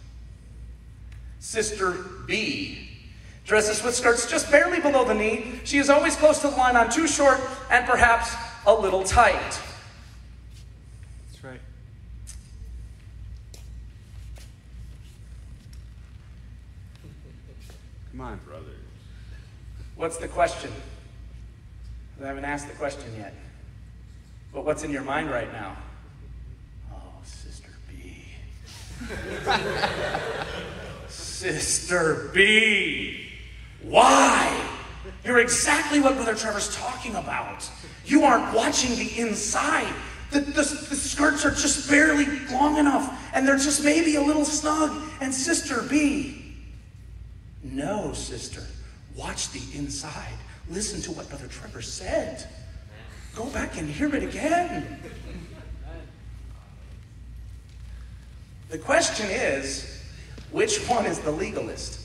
Sister B dresses with skirts just barely below the knee. She is always close to the line on too short and perhaps a little tight. That's right. Come on, brothers. What's the question? I haven't asked the question yet. But what's in your mind right now? Oh, Sister B. Sister B. Why? You're exactly what Brother Trevor's talking about. You aren't watching the inside. The, the, the skirts are just barely long enough, and they're just maybe a little snug. And Sister B. No, sister. Watch the inside. Listen to what Brother Trevor said. Go back and hear it again. The question is, which one is the legalist?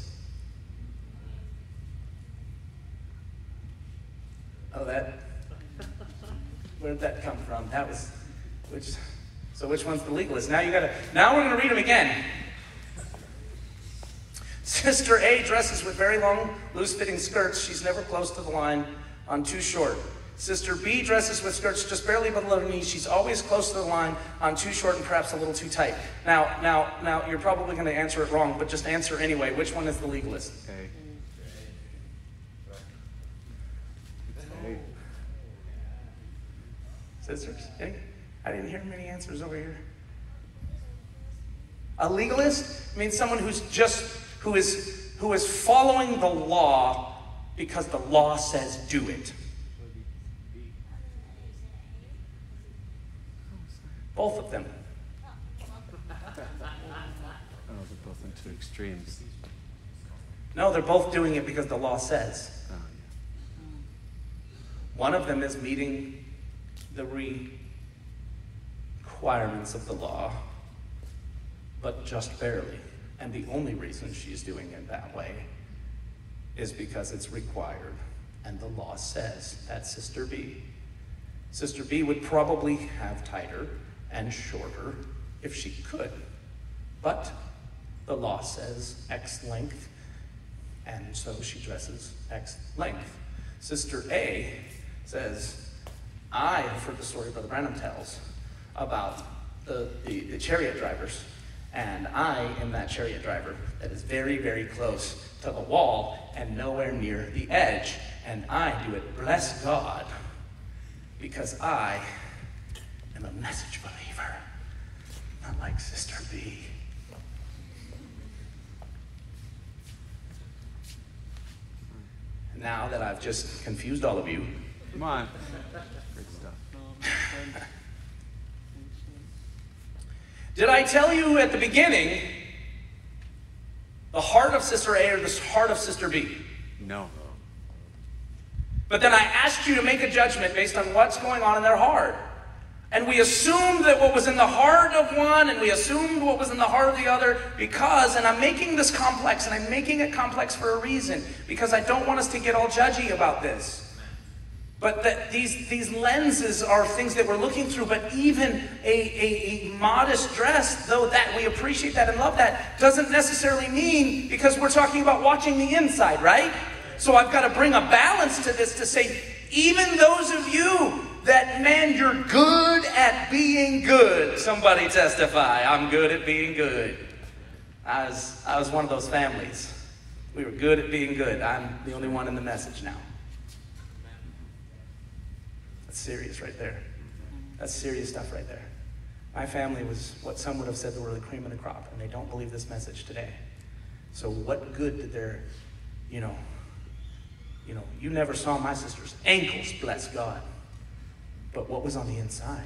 Oh, that, where'd that come from? That was, which, so which one's the legalist? Now you gotta, now we're gonna read them again. Sister A dresses with very long, loose-fitting skirts. She's never close to the line on too short. Sister B dresses with skirts just barely below her knees. She's always close to the line on too short and perhaps a little too tight. Now, now, now, you're probably going to answer it wrong, but just answer anyway. Which one is the legalist? Okay. Okay. Sisters? Any? I didn't hear many answers over here. A legalist means someone who's just who is who is following the law because the law says do it. Both of them. Oh, they're both in two extremes. No, they're both doing it because the law says. Oh, One of them is meeting the requirements of the law, but just barely. And the only reason she's doing it that way is because it's required. And the law says. That's Sister B. Sister B would probably have tighter and shorter if she could. But the law says X length, and so she dresses X length. Sister A says, I have heard the story Brother Branham tells about the, the, the chariot drivers, and I am that chariot driver that is very, very close to the wall and nowhere near the edge. And I do it, bless God, because I am a message believer, not like Sister B. now that I've just confused all of you. Come on. Great stuff. Did I tell you at the beginning the heart of Sister A or the heart of Sister B? No. But then I asked you to make a judgment based on what's going on in their heart. And we assumed that what was in the heart of one and we assumed what was in the heart of the other because, and I'm making this complex, and I'm making it complex for a reason, because I don't want us to get all judgy about this. But that these, these lenses are things that we're looking through, but even a, a, a modest dress, though that we appreciate that and love that, doesn't necessarily mean, because we're talking about watching the inside, right? So I've got to bring a balance to this to say, even those of you that, man, you're good at being good. Somebody testify, I'm good at being good. I was, I was one of those families. We were good at being good. I'm the only one in the message now. That's serious right there. That's serious stuff right there. My family was what some would have said they were the cream of the crop, and they don't believe this message today. So what good did their, you know, you know, you never saw my sister's ankles, bless God. But what was on the inside?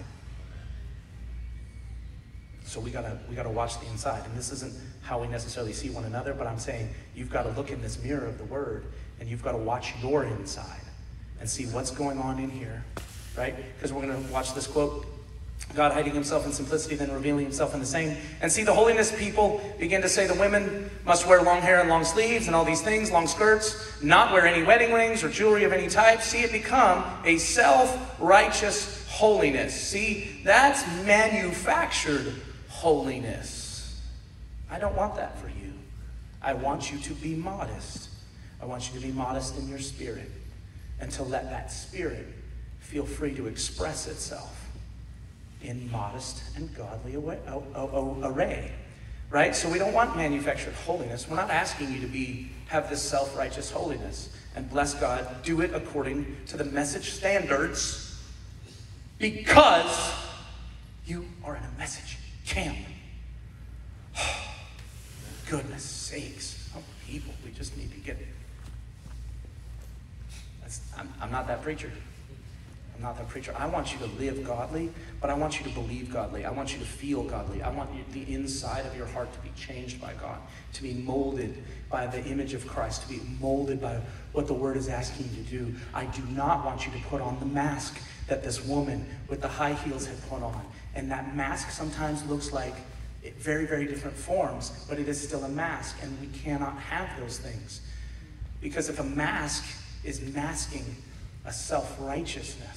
So we gotta we gotta watch the inside. And this isn't how we necessarily see one another, but I'm saying you've got to look in this mirror of the Word, and you've got to watch your inside and see what's going on in here, right? Because we're gonna watch this quote. God hiding himself in simplicity, then revealing himself in the same. And see, the holiness people begin to say the women must wear long hair and long sleeves and all these things, long skirts, not wear any wedding rings or jewelry of any type. See it become a self-righteous holiness. See, that's manufactured holiness. I don't want that for you. I want you to be modest. I want you to be modest in your spirit and to let that spirit feel free to express itself in modest and godly array, right? So we don't want manufactured holiness. We're not asking you to be have this self-righteous holiness. And bless God, do it according to the message standards, because you are in a message camp. Goodness sakes, some people, we just need to get it. That's, I'm, I'm not that preacher. I'm not that preacher. I want you to live godly, but I want you to believe godly. I want you to feel godly. I want you, the inside of your heart to be changed by God, to be molded by the image of Christ, to be molded by what the Word is asking you to do. I do not want you to put on the mask that this woman with the high heels had put on. And that mask sometimes looks like very, very different forms, but it is still a mask, and we cannot have those things. Because if a mask is masking a self-righteousness,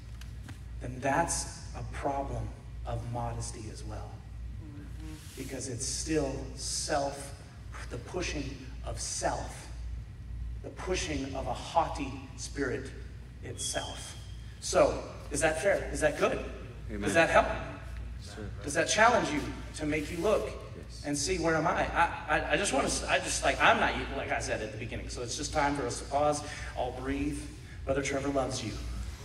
then that's a problem of modesty as well. Because it's still self, the pushing of self, the pushing of a haughty spirit itself. So, is that fair? Is that good? Amen. Does that help? Sure. Does that challenge you to make you look Yes. and see where am I? I, I, I just want to, I just like, I'm not, like I said at the beginning, so it's just time for us to pause, all breathe. Brother Trevor loves you.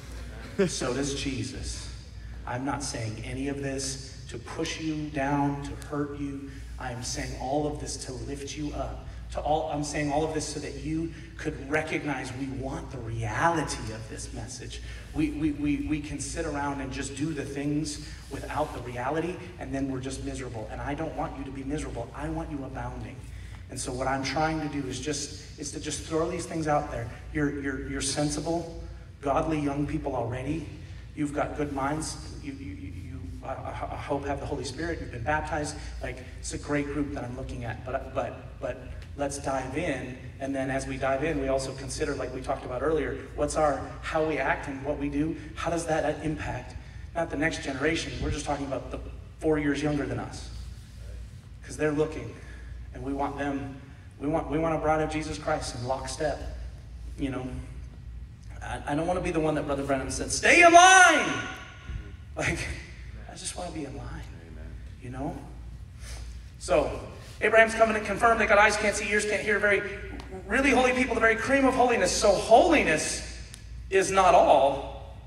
So does Jesus. I'm not saying any of this to push you down, to hurt you. I am saying all of this to lift you up. To all, I'm saying all of this so that you could recognize we want the reality of this message. We, we, we, we can sit around and just do the things without the reality, and then we're just miserable. And I don't want you to be miserable. I want you abounding. And so what I'm trying to do is just is to just throw these things out there. You're you're you're sensible, godly young people already. You've got good minds. You you you, you I, I hope have the Holy Spirit. You've been baptized. Like, it's a great group that I'm looking at. But but but let's dive in. And then as we dive in, we also consider, like we talked about earlier, what's our how we act and what we do. How does that impact not the next generation? We're just talking about the four years younger than us, because they're looking. And we want them, we want we want a bride of Jesus Christ in lockstep. You know, I, I don't want to be the one that Brother Brennan said, stay in line. Like, I just want to be in line. Amen. You know? So, Abraham's covenant confirmed. They got eyes can't see, ears can't hear. Very, really holy people, the very cream of holiness. So holiness is not all.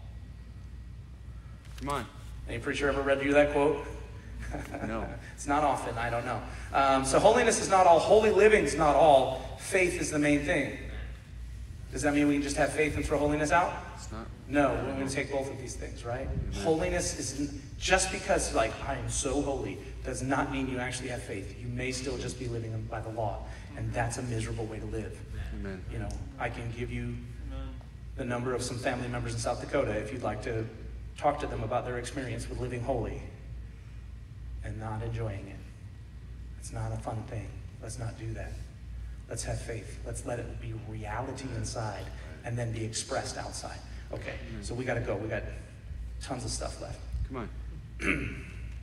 Come on. Any preacher ever read you that quote? No. It's not often, I don't know. Um, so holiness is not all. Holy living is not all. Faith is the main thing. Does that mean we can just have faith and throw holiness out? It's not. No, we're going to take both of these things, right? Holiness is just because, like, I am so holy, does not mean you actually have faith. You may still just be living by the law, and that's a miserable way to live. Amen. You know, I can give you the number of some family members in South Dakota if you'd like to talk to them about their experience with living holy and not enjoying it. It's not a fun thing. Let's not do that. Let's have faith. Let's let it be reality inside and then be expressed outside. Okay, so we got to go. We got tons of stuff left. Come on.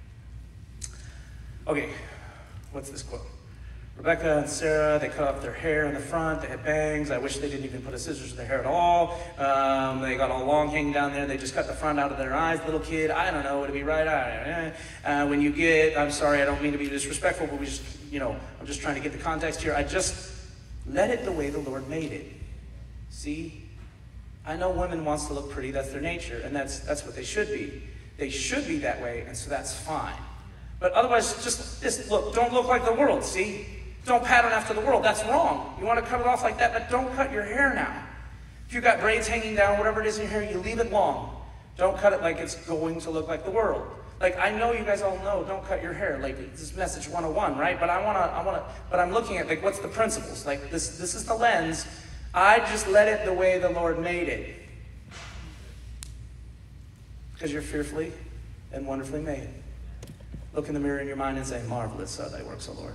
Okay, what's this quote? Rebecca and Sarah, they cut off their hair in the front. They had bangs. I wish they didn't even put a scissors to their hair at all. Um, they got all long hanging down there. They just cut the front out of their eyes. Little kid, I don't know, would it be right? I uh, when you get, I'm sorry, I don't mean to be disrespectful, but we just, you know, I'm just trying to get the context here. I just let it the way the Lord made it. See? I know women wants to look pretty. That's their nature, and that's that's what they should be. They should be that way, and so that's fine. But otherwise, just, just look, don't look like the world, see? Don't pattern after the world. That's wrong. You want to cut it off like that, but don't cut your hair now. If you've got braids hanging down, whatever it is in your hair, you leave it long. Don't cut it like it's going to look like the world. Like, I know you guys all know, don't cut your hair. Like, this is message one oh one, right? But I want to, I want to, but I'm looking at, like, what's the principles? Like, this, this is the lens. I just let it the way the Lord made it. Because you're fearfully and wonderfully made. Look in the mirror in your mind and say, marvelous are thy works, O Lord.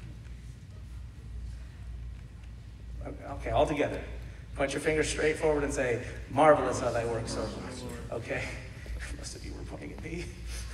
Okay, all together. Point your finger straight forward and say, marvelous are thy works, O Lord. Okay. Most of you were pointing at me.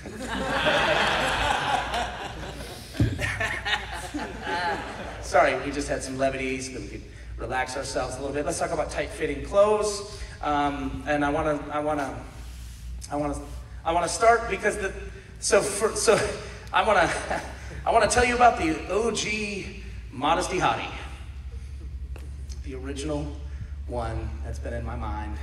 Sorry, we just had some levity so that we could relax ourselves a little bit. Let's talk about tight-fitting clothes. Um, and I want to, I want to, I want to, I want to start because the, so for, so I want to, I want to tell you about the O G Modesty Hottie. The original one that's been in my mind.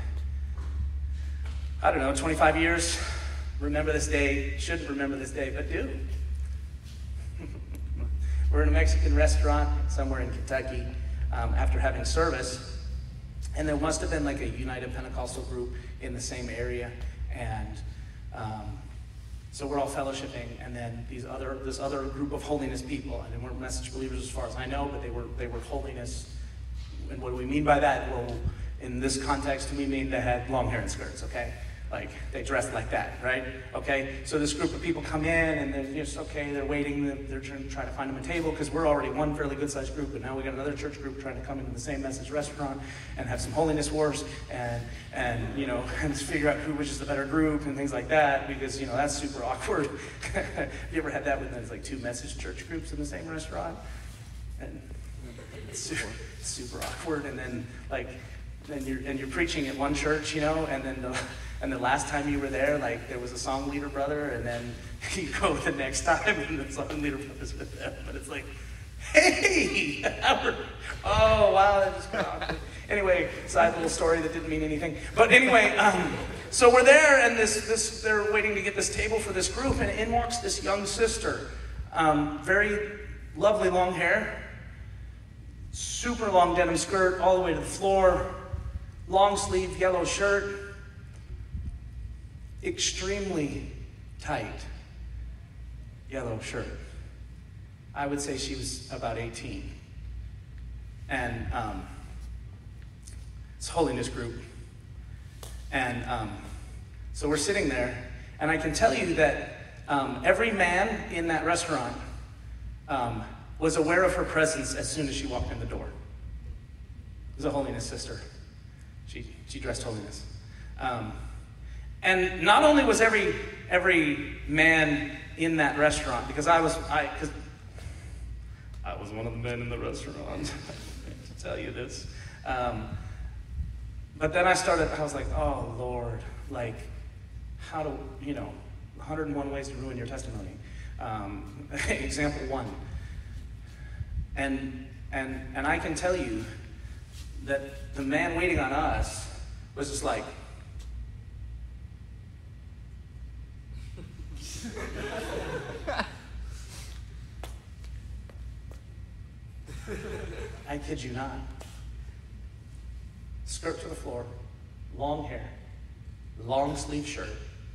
I don't know, twenty-five years. Remember this day. Shouldn't remember this day, but do. We're in a Mexican restaurant somewhere in Kentucky um, after having service. And there must have been like a United Pentecostal group in the same area. And um, so we're all fellowshipping. And then these other, this other group of holiness people, and they weren't message believers as far as I know, but they were, they were holiness. And what do we mean by that? Well, in this context, we mean they had long hair and skirts, okay? Like, they dressed like that, right? Okay, so this group of people come in, and they're just, okay, they're waiting, they're trying to find them a table, because we're already one fairly good-sized group, but now we got another church group trying to come into the same message restaurant and have some holiness wars, and, and you know, and figure out who was just the better group, and things like that, because, you know, that's super awkward. Have you ever had that when there's like two message church groups in the same restaurant? And it's super, super awkward, and then, like, and you're, and you're preaching at one church, you know, and then the, and the last time you were there, like, there was a song leader brother, and then you go the next time, and the song leader brother's with them, but it's like, hey, oh, wow, that just got awkward. Anyway, side little story that didn't mean anything. But anyway, um, so we're there, and this, this, they're waiting to get this table for this group, and in walks this young sister, um, very lovely long hair, super long denim skirt all the way to the floor, long sleeve yellow shirt, extremely tight yellow shirt. I would say she was about eighteen. And um, it's a holiness group. And um, so we're sitting there, and I can tell you that um, every man in that restaurant um, was aware of her presence as soon as she walked in the door. It was a holiness sister. She, she dressed holiness. Um, and not only was every every man in that restaurant, because I was I because I was one of the men in the restaurant to tell you this. Um, but then I started, I was like, oh Lord, like, how do, you know, one hundred and one ways to ruin your testimony. Um, example one. And and and I can tell you that the man waiting on us was just like, I kid you not. skirt to the floor, long hair, long sleeve shirt.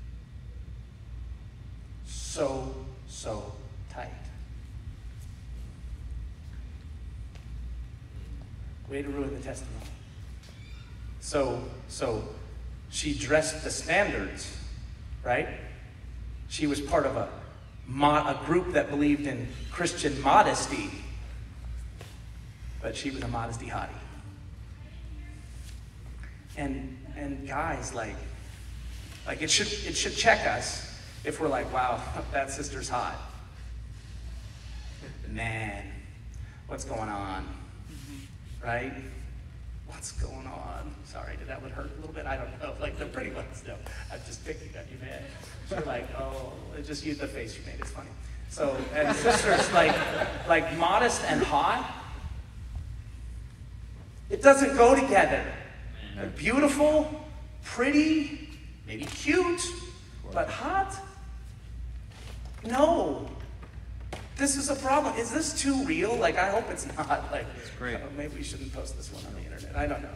So, so tight. Way to ruin the testimony. So, so she dressed the standards, right? She was part of a, mo- a group that believed in Christian modesty, but she was a modesty hottie. And and guys, like, like it should it should check us if we're like, wow, that sister's hot. Man, what's going on? Right? What's going on? Sorry, did that one hurt a little bit? I don't know. Like the pretty ones, no. I'm just picking on you, man. You're like, oh, just use the face you made. It's funny. So, and sisters, like, like modest and hot, it doesn't go together. They're beautiful, pretty, maybe cute, but hot? No. This is a problem. Is this too real? Like, I hope it's not. Like, It's great. uh, maybe we shouldn't post this one on the internet. I don't know.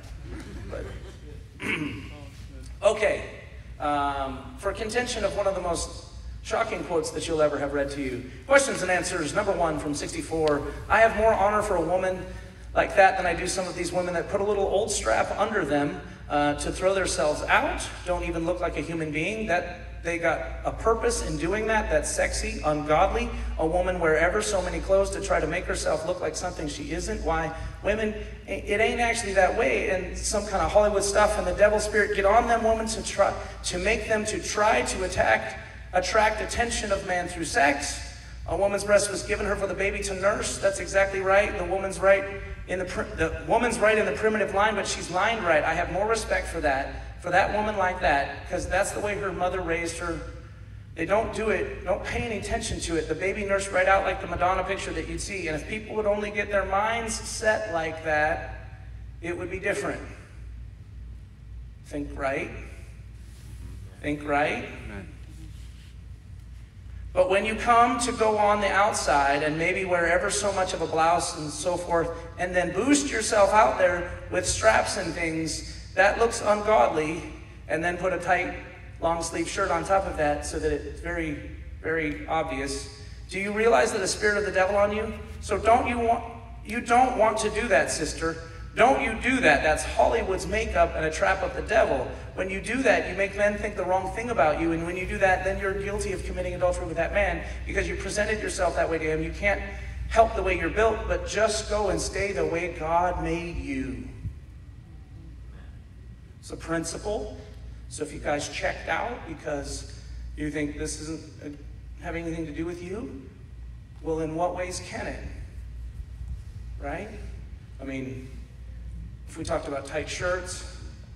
But okay. Um, for contention of one of the most shocking quotes that you'll ever have read to you. Questions and answers. Number one from sixty-four. I have more honor for a woman like that than I do some of these women that put a little old strap under them uh, to throw themselves out. Don't even look like a human being. That they got a purpose in doing that. That's sexy, ungodly. A woman wear ever so many clothes to try to make herself look like something she isn't. Why? Women, it ain't actually that way. And some kind of Hollywood stuff and the devil spirit get on them women to try to make them to try to attack, attract attention of man through sex. A woman's breast was given her for the baby to nurse. That's exactly right. The woman's right in the the woman's right in the primitive line, but she's lined right. I have more respect for that. For that woman like that, because that's the way her mother raised her. They don't do it, don't pay any attention to it. The baby nursed right out like the Madonna picture that you'd see. And if people would only get their minds set like that, it would be different. Think right. Think right. Amen. But when you come to go on the outside and maybe wear ever so much of a blouse and so forth, and then boost yourself out there with straps and things, that looks ungodly, and then put a tight long sleeve shirt on top of that so that it's very, very obvious. Do you realize that the spirit of the devil on you? So don't you want, you don't want to do that, sister. Don't you do that. That's Hollywood's makeup and a trap of the devil. When you do that, you make men think the wrong thing about you, and when you do that, then you're guilty of committing adultery with that man because you presented yourself that way to him. You can't help the way you're built, but just go and stay the way God made you. It's a principle. So if you guys checked out because you think this isn't uh, having anything to do with you, well, in what ways can it? Right? I mean, if we talked about tight shirts,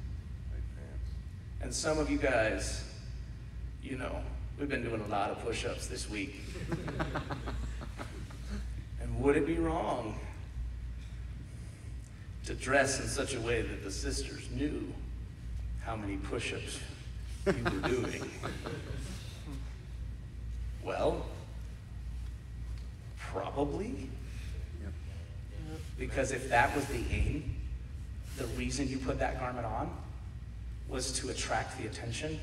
and some of you guys, you know, we've been doing a lot of push-ups this week. And would it be wrong to dress in such a way that the sisters knew how many push-ups you were doing? Well, probably. Yep. Because if that was the aim, the reason you put that garment on was to attract the attention.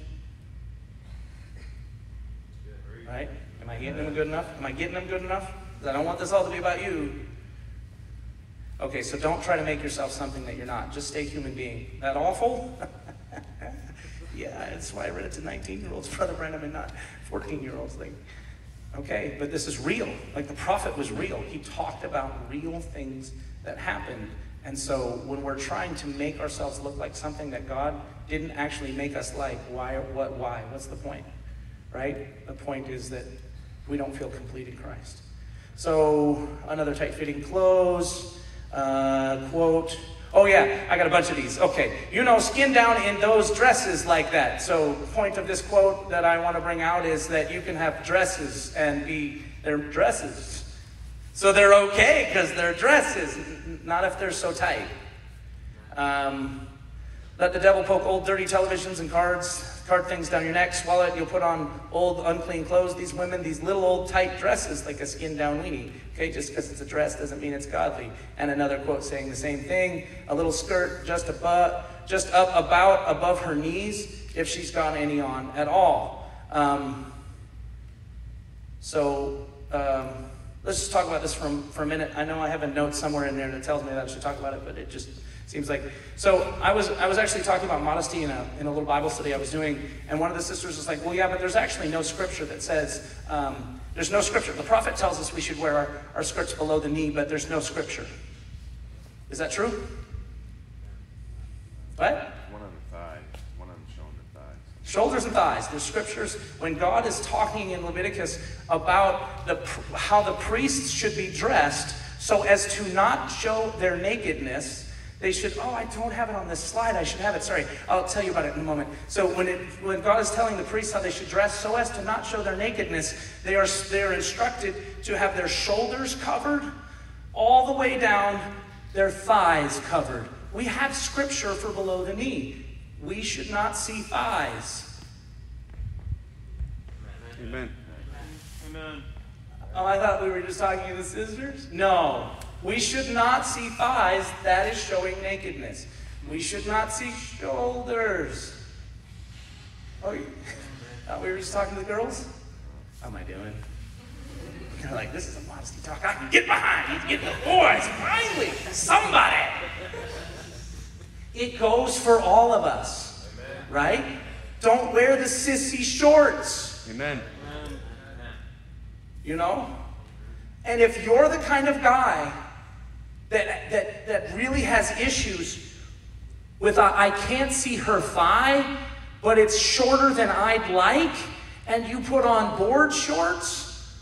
Right? Am I getting them good enough? Am I getting them good enough? Because I don't want this all to be about you. Okay, so don't try to make yourself something that you're not. Just stay human being. That awful? Yeah, that's why I read it to nineteen-year-olds, Brother Branham, and not fourteen-year-olds. Like, okay, but this is real. Like the prophet was real. He talked about real things that happened. And so when we're trying to make ourselves look like something that God didn't actually make us like, why? What? Why? What's the point? Right? The point is that we don't feel complete in Christ. So another tight-fitting clothes, uh, quote. Oh yeah, I got a bunch of these. Okay, you know, skin down in those dresses like that. So the point of this quote that I want to bring out is that you can have dresses and be, they're dresses. So they're okay because they're dresses, not if they're so tight. Um, let the devil poke old dirty televisions and cards, card things down your neck, swallow it, you'll put on old unclean clothes. These women, these little old tight dresses like a skin down weenie. Okay, just because it's a dress doesn't mean it's godly. And another quote saying the same thing, a little skirt just a butt, just up about above her knees, if she's got any on at all. Um, so um, let's just talk about this for, for a minute. I know I have a note somewhere in there that tells me that I should talk about it, but it just seems like... So I was I was actually talking about modesty in a, in a little Bible study I was doing, and one of the sisters was like, well, yeah, but there's actually no scripture that says... Um, there's no scripture. The prophet tells us we should wear our, our skirts below the knee, but there's no scripture. Is that true? What? One on the thigh, one on the shoulder, thighs. Shoulders and thighs. There's scriptures when God is talking in Leviticus about the how the priests should be dressed so as to not show their nakedness. They should, oh, I don't have it on this slide. I should have it. Sorry, I'll tell you about it in a moment. So when it when God is telling the priests how they should dress so as to not show their nakedness, they are they are instructed to have their shoulders covered all the way down, their thighs covered. We have scripture for below the knee. We should not see thighs. Amen. Amen. Oh, I thought we were just talking to the sisters? No. We should not see thighs. That is showing nakedness. We should not see shoulders. Oh, you, thought we were just talking to the girls? How am I doing? They're like, this is a modesty talk I can get behind. He's getting the boys. Finally, somebody. It goes for all of us. Amen. Right? Don't wear the sissy shorts. Amen. You know? And if you're the kind of guy that that that really has issues with uh, I can't see her thigh, but it's shorter than I'd like, and you put on board shorts,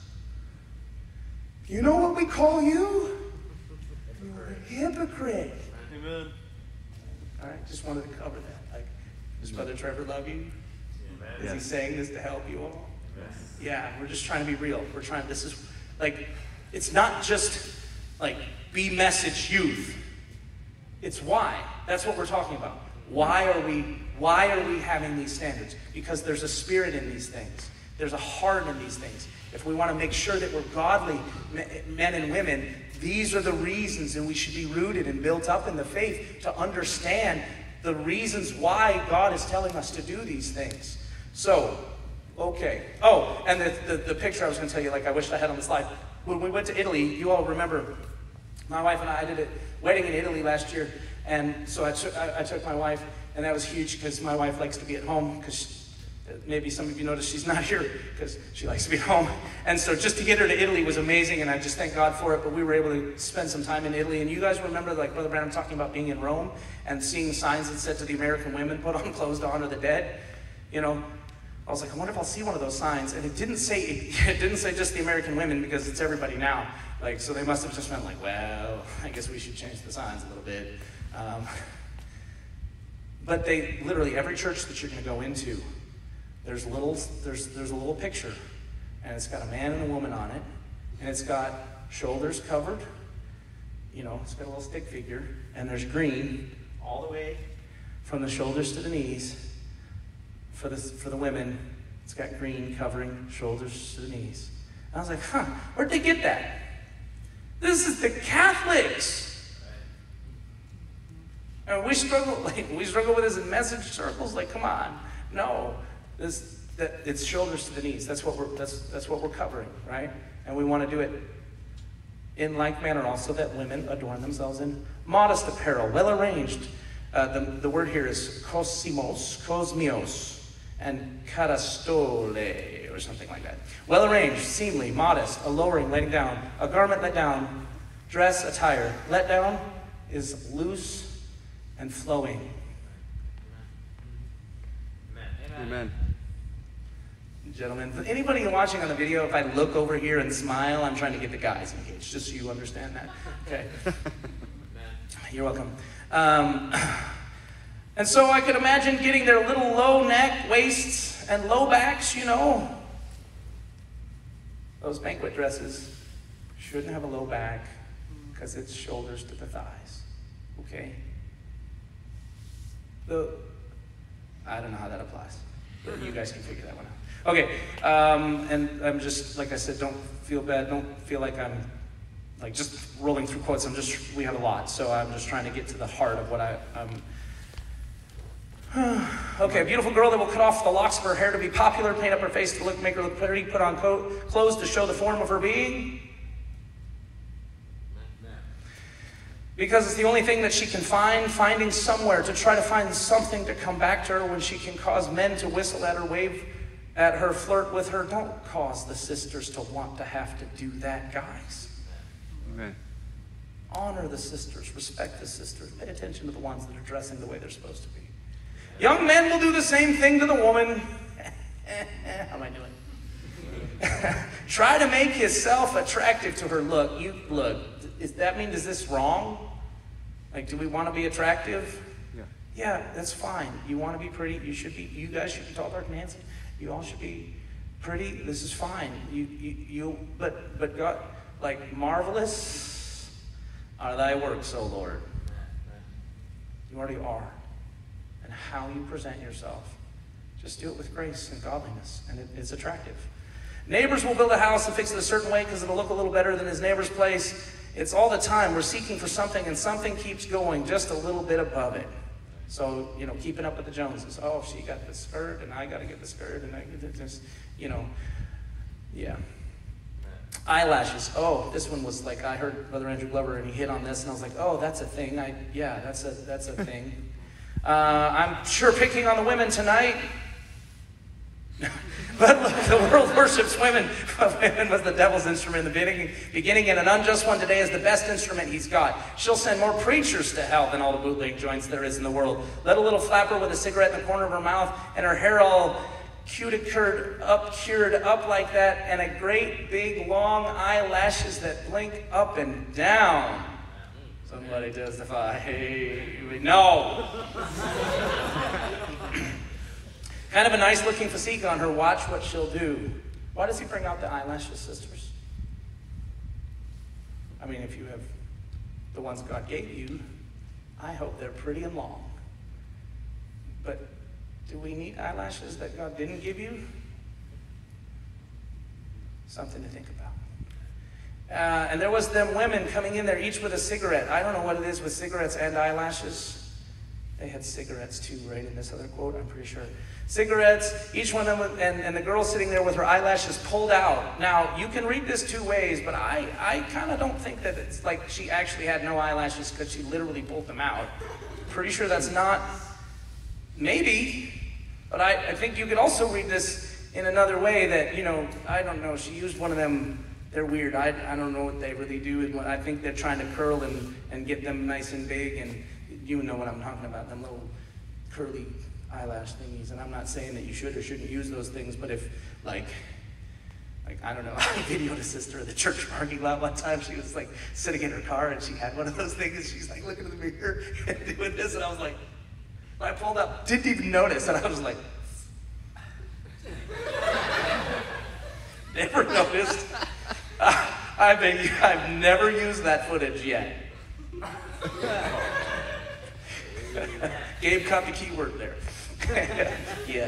you know what we call you? You're a hypocrite. Amen. All right, just wanted to cover that. Like, does Brother Trevor love you? Amen. Is he Yes. saying this to help you all? Yes. Yeah, we're just trying to be real. We're trying, this is, like, it's not just, like, be message youth. It's why. That's what we're talking about. Why are we, why are we having these standards? Because there's a spirit in these things. There's a heart in these things. If we want to make sure that we're godly men and women, these are the reasons, and we should be rooted and built up in the faith to understand the reasons why God is telling us to do these things. So, okay. Oh, and the, the, the picture I was going to tell you, like I wished I had on the slide. When we went to Italy, you all remember, my wife and I, I did a wedding in Italy last year, and so I took, I, I took my wife, and that was huge because my wife likes to be at home, because maybe some of you noticed she's not here because she likes to be at home. And so just to get her to Italy was amazing, and I just thank God for it. But we were able to spend some time in Italy. And you guys remember, like Brother Branham talking about being in Rome and seeing signs that said to the American women, put on clothes to honor the dead. You know, I was like, I wonder if I'll see one of those signs. And it didn't say it didn't say just the American women, because it's everybody now. Like, so they must have just been like, well, I guess we should change the signs a little bit. Um, but they literally, every church that you're going to go into, There's little, there's there's a little picture, and it's got a man and a woman on it, and it's got shoulders covered, you know, it's got a little stick figure, and there's green all the way from the shoulders to the knees. For the for the women, it's got green covering shoulders to the knees. And I was like, huh, where'd they get that? This is the Catholics. And we struggle, like we struggle with this in message circles. Like, come on, no. This, that it's shoulders to the knees. That's what we're that's that's what we're covering, right? And we want to do it in like manner also that women adorn themselves in modest apparel, well arranged. Uh, the the word here is kosimos, kosmios, and karastole, or something like that. Well arranged, seemly, modest, a lowering, letting down, a garment let down, dress, attire. Let down is loose and flowing. Amen. Gentlemen, anybody watching on the video, if I look over here and smile, I'm trying to get the guys engaged, just so you understand that. Okay. You're welcome. Um, and so I could imagine getting their little low neck waists and low backs, you know. Those banquet dresses shouldn't have a low back because it's shoulders to the thighs. Okay? The, I don't know how that applies. But you guys can figure that one out. Okay, um, and I'm just, like I said, don't feel bad. Don't feel like I'm, like, just rolling through quotes. I'm just, we have a lot. So I'm just trying to get to the heart of what I, I'm Okay, a beautiful girl that will cut off the locks of her hair to be popular, paint up her face to look, make her look pretty, put on coat, clothes to show the form of her being. Because it's the only thing that she can find, finding somewhere to try to find something to come back to her when she can cause men to whistle at her, wave at her, flirt with her. Don't cause the sisters to want to have to do that, guys. Amen. Honor the sisters, respect the sisters, pay attention to the ones that are dressing the way they're supposed to be. Young men will do the same thing to the woman. How am I doing? Try to make himself attractive to her. Look, you look. Does that mean is this wrong? Like, do we want to be attractive? Yeah. Yeah, that's fine. You want to be pretty. You should be. You guys should be tall, dark, and handsome. You all should be pretty. This is fine. You, you, you. But, but God, like, marvelous are thy works, O Lord. You already are. And how you present yourself, just do it with grace and godliness, and it, it's attractive. Neighbors will build a house and fix it a certain way because it'll look a little better than his neighbor's place. It's all the time. We're seeking for something, and something keeps going just a little bit above it. So, you know, keeping up with the Joneses. Oh, she got the skirt, and I got to get the skirt, and I get this, you know, yeah. Eyelashes. Oh, this one was like, I heard Brother Andrew Glover, and he hit on this, and I was like, oh, that's a thing. I yeah, that's a that's a thing. Uh, I'm sure picking on the women tonight. But look, the world worships women. Women was the devil's instrument in the beginning, beginning, and an unjust one today is the best instrument he's got. She'll send more preachers to hell than all the bootleg joints there is in the world. Let a little flapper with a cigarette in the corner of her mouth and her hair all cuticured up, cured up like that, and a great big long eyelashes that blink up and down. Somebody testify. Hey, no. Kind of a nice looking physique on her. Watch what she'll do. Why does he bring out the eyelashes, sisters? I mean, if you have the ones God gave you, I hope they're pretty and long. But do we need eyelashes that God didn't give you? Something to think about. Uh, and there was them women coming in there, each with a cigarette. I don't know what it is with cigarettes and eyelashes. They had cigarettes too, right, in this other quote, I'm pretty sure. Cigarettes, each one of them, and, and the girl sitting there with her eyelashes pulled out. Now, you can read this two ways, but I, I kind of don't think that it's like she actually had no eyelashes because she literally pulled them out. Pretty sure that's not, maybe, but I, I think you could also read this in another way that, you know, I don't know, she used one of them. They're weird. I, I don't know what they really do. I think they're trying to curl and, and get them nice and big, and you know what I'm talking about, them little curly eyelash thingies. And I'm not saying that you should or shouldn't use those things, but if, like, like I don't know, I videoed a sister at the church parking lot one time. She was, like, sitting in her car, and she had one of those things, and she's, like, looking in the mirror and doing this, and I was like, I pulled up, didn't even notice, and I was like, never noticed. I mean, I've never used that footage yet. Gabe caught the key word there. Yeah.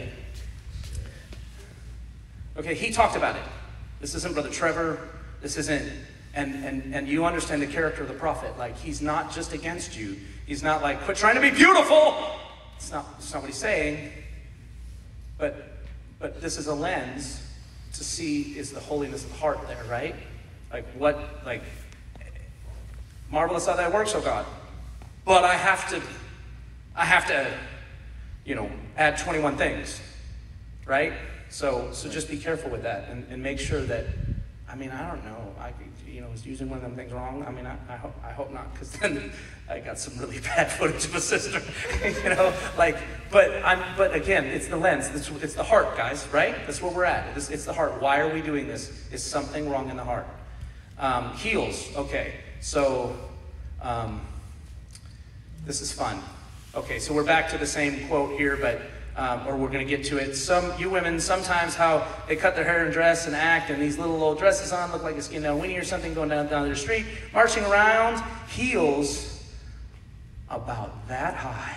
Okay, he talked about it. This isn't Brother Trevor. This isn't, and, and, and you understand the character of the prophet. Like, he's not just against you. He's not like, quit trying to be beautiful. It's not, it's not what he's saying. But, but this is a lens to see is the holiness of the heart there, right? Like what, like, marvelous are thy works, O God. But I have to, I have to, you know, add twenty-one things, right? So, so just be careful with that and, and make sure that, I mean, I don't know, I could, you know, was using one of them things wrong. I mean, I, I hope, I hope not, because then I got some really bad footage of a sister, you know, like, but I'm, but again, it's the lens, it's, it's the heart, guys, right? That's where we're at. It's, it's the heart. Why are we doing this? Is something wrong in the heart? Um, heels, okay, so um, this is fun. Okay, so we're back to the same quote here, but um, or we're going to get to it. Some you women sometimes how they cut their hair and dress and act, and these little old dresses on look like a skin down weenie or something going down down the street, marching around, heels about that high.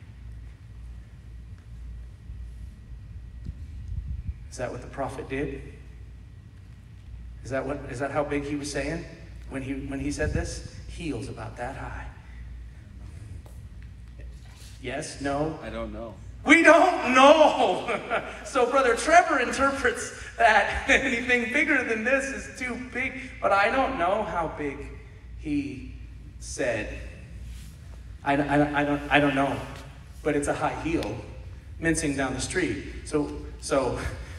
Is that what the prophet did? Is that what? Is that how big he was saying when he when he said this? Heels about that high. Yes? No? I don't know. We don't know. So Brother Trevor interprets that anything bigger than this is too big, but I don't know how big he said. I, I, I, don't, I don't know, but it's a high heel mincing down the street. So, so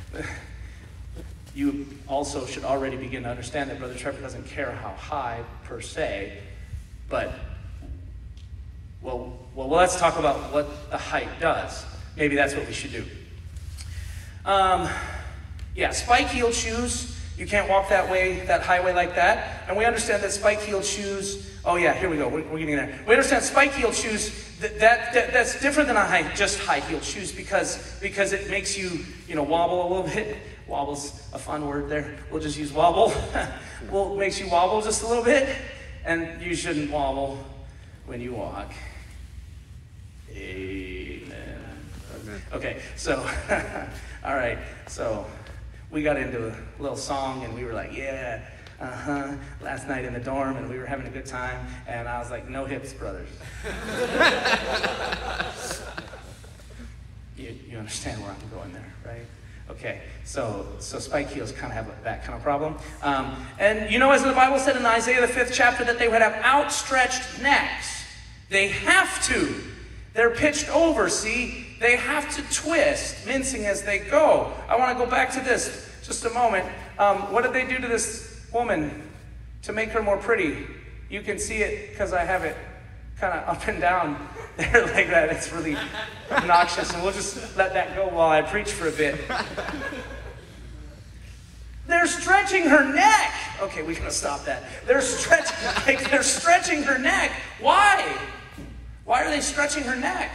you also should already begin to understand that Brother Trevor doesn't care how high per se, but well, well, let's talk about what the height does. Maybe that's what we should do. Um, yeah, spike-heeled shoes. You can't walk that way, that highway like that. And we understand that spike-heeled shoes. Oh yeah, here we go. We're, we're getting there. We understand spike-heeled shoes. That, that, that that's different than a high, just high-heeled shoes because because it makes you you know wobble a little bit. Wobble's a fun word there. We'll just use wobble. Well, it makes you wobble just a little bit, and you shouldn't wobble when you walk. Amen. Okay, so, all right, so we got into a little song and we were like, yeah, uh-huh, last night in the dorm and we were having a good time and I was like, no hips, brothers. you, you understand where I'm going there, right? Okay, so so spike heels kind of have a, that kind of problem. Um, and you know, as the Bible said in Isaiah the fifth chapter, that they would have outstretched necks. They have to. They're pitched over, see? They have to twist, mincing as they go. I want to go back to this just a moment. Um, what did they do to this woman to make her more pretty? You can see it because I have it kind of up and down there like that. It's really obnoxious, and we'll just let that go while I preach for a bit. They're stretching her neck. Okay, we gotta stop that. They're stretching, like they're stretching her neck. Why? Why are they stretching her neck?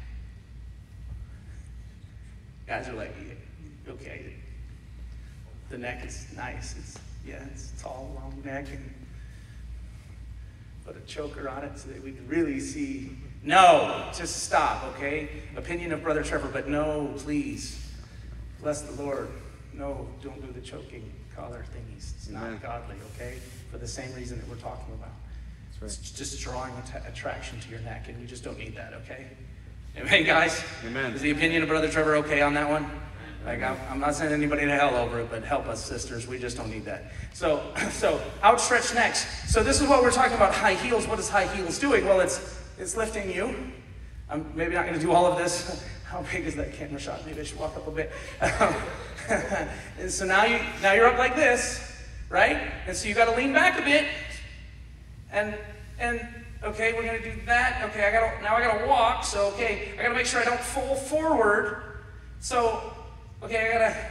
Guys are like, yeah, okay, the neck is nice. It's yeah, it's tall, long neck, and put a choker on it so that we can really see. No, just stop, okay? Opinion of Brother Trevor, but no, please. Bless the Lord. No, don't do the choking collar thingies. It's not Amen. Godly, okay? For the same reason that we're talking about. That's right. It's just drawing att- attraction to your neck, and you just don't need that, okay? Amen, guys? Amen. Is the opinion of Brother Trevor okay on that one? Like, I'm, I'm not sending anybody to hell over it, but help us, sisters. We just don't need that. So, so outstretched necks. So this is what we're talking about, high heels. What is high heels doing? Well, it's it's lifting you. I'm maybe not going to do all of this. How big is that camera shot? Maybe I should walk up a bit. And so now you now you're up like this, right? And so you got to lean back a bit. And and okay, we're going to do that. Okay, I got now I got to walk. So okay, I got to make sure I don't fall forward. So okay, I got to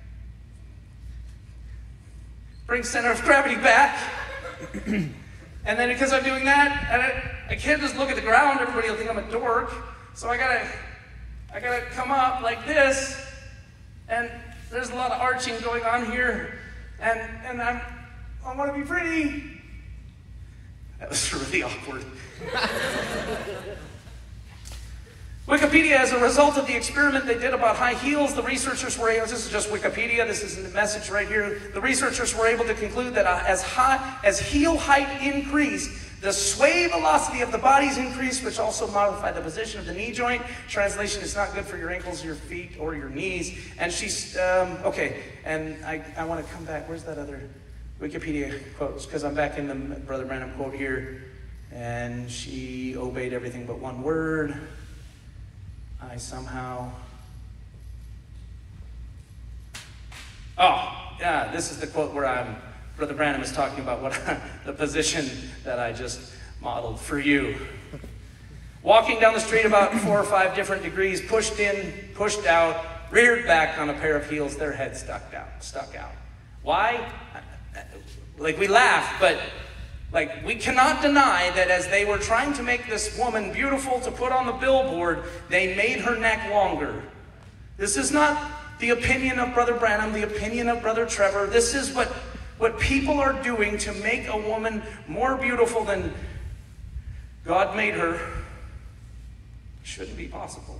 bring center of gravity back. And then because I'm doing that, and I, I can't just look at the ground, everybody will think I'm a dork. So I gotta, I gotta come up like this, and there's a lot of arching going on here, and and I'm, I want to be pretty. That was really awkward. Wikipedia, as a result of the experiment they did about high heels, the researchers were able, this is just Wikipedia, this isn't the message right here, the researchers were able to conclude that uh, as high, as heel height increased, the sway velocity of the body's increased, which also modified the position of the knee joint. Translation, it's not good for your ankles, your feet, or your knees. And she's, um, okay, and I, I want to come back, where's that other Wikipedia quotes? Because I'm back in the Brother Branham quote here, and she obeyed everything but one word. I somehow, oh, yeah, this is the quote where I'm, Brother Branham is talking about what the position that I just modeled for you. Walking down the street about four or five different degrees, pushed in, pushed out, reared back on a pair of heels, their head stuck out, stuck out. Why? Like, we laugh, but like, we cannot deny that as they were trying to make this woman beautiful to put on the billboard, they made her neck longer. This is not the opinion of Brother Branham, the opinion of Brother Trevor. This is what, what people are doing to make a woman more beautiful than God made her. Shouldn't be possible.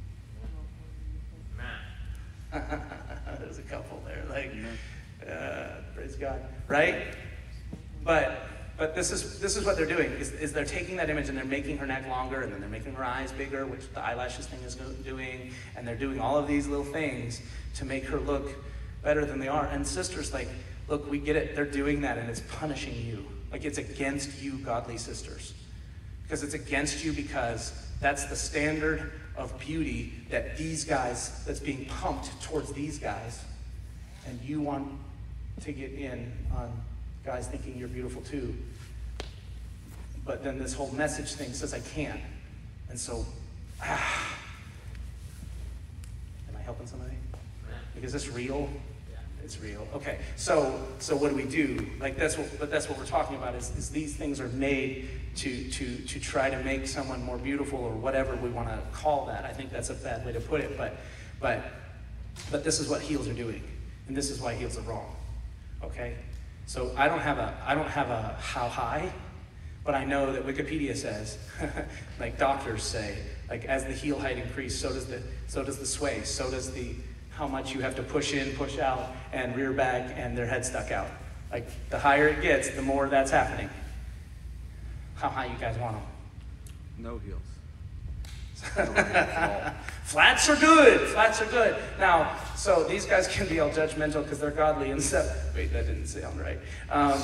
There's a couple there, like, uh, praise God, right? But but this is this is what they're doing, is, is they're taking that image and they're making her neck longer, and then they're making her eyes bigger, which the eyelashes thing is doing, and they're doing all of these little things to make her look better than they are. And sisters, like, look, we get it. They're doing that, and it's punishing you. Like, it's against you, godly sisters. Because it's against you because that's the standard of beauty that these guys, that's being pumped towards these guys. And you want to get in on guys thinking you're beautiful too. But then this whole message thing says I can't. And so, ah. Am I helping somebody? Like, is this real? It's real. Okay, so so what do we do? Like, that's what, but that's what we're talking about. Is, is these things are made to to to try to make someone more beautiful, or whatever we want to call that. I think that's a bad way to put it, but but but this is what heels are doing, and this is why heels are wrong. Okay, so I don't have a I don't have a how high, but I know that Wikipedia says, like doctors say, like as the heel height increases, so does the so does the sway, so does the how much you have to push in, push out, and rear back, and their head stuck out. Like, the higher it gets, the more that's happening. How high you guys want them? No heels. Flats are good. Flats are good. Now, so these guys can be all judgmental because they're godly and stuff. Wait, that didn't sound right. Um,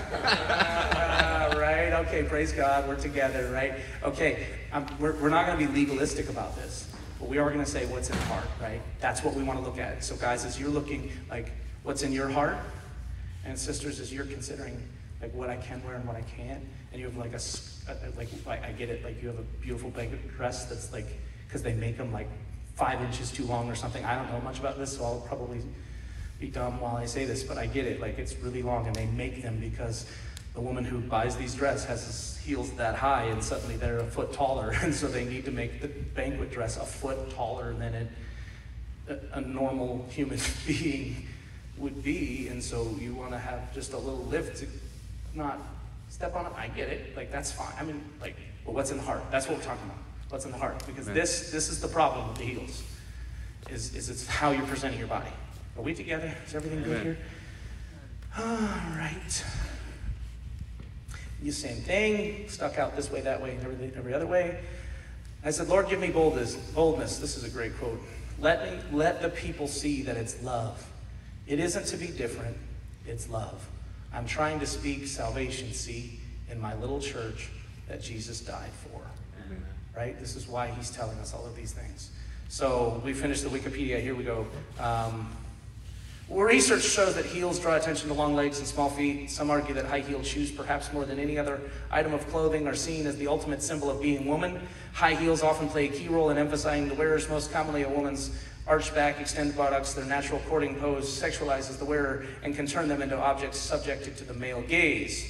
right? Okay, praise God. We're together, right? Okay, um, we're, we're not going to be legalistic about this. But we are going to say what's in the heart, right? That's what we want to look at. So guys, as you're looking, like, what's in your heart, and sisters, as you're considering, like, what I can wear and what I can't, and you have, like, a, like, I get it, like, you have a beautiful blanket dress that's, like, because they make them, like, five inches too long or something. I don't know much about this, so I'll probably be dumb while I say this, but I get it. Like, it's really long, and they make them because the woman who buys these dresses has heels that high, and suddenly they're a foot taller, and so they need to make the banquet dress a foot taller than it, a, a normal human being would be, and so you want to have just a little lift to not step on it. I get it, like, that's fine. I mean, like, but what's in the heart? That's what we're talking about. What's in the heart? Because Amen. this this is the problem with the heels, is is it's how you're presenting your body. Are we together? Is everything good Amen. here? All right. The same thing, stuck out this way, that way, and every, every other way. I said, Lord, give me boldness. Boldness. This is a great quote. Let me let the people see that it's love. It isn't to be different. It's love. I'm trying to speak salvation, see, in my little church that Jesus died for. Amen. Right? This is why he's telling us all of these things. So we finished the Wikipedia. Here we go. Um, Well, research shows that heels draw attention to long legs and small feet. Some argue that high-heeled shoes, perhaps more than any other item of clothing, are seen as the ultimate symbol of being woman. High heels often play a key role in emphasizing the wearers, most commonly a woman's arched back, extended buttocks. Their natural courting pose sexualizes the wearer and can turn them into objects subjected to the male gaze.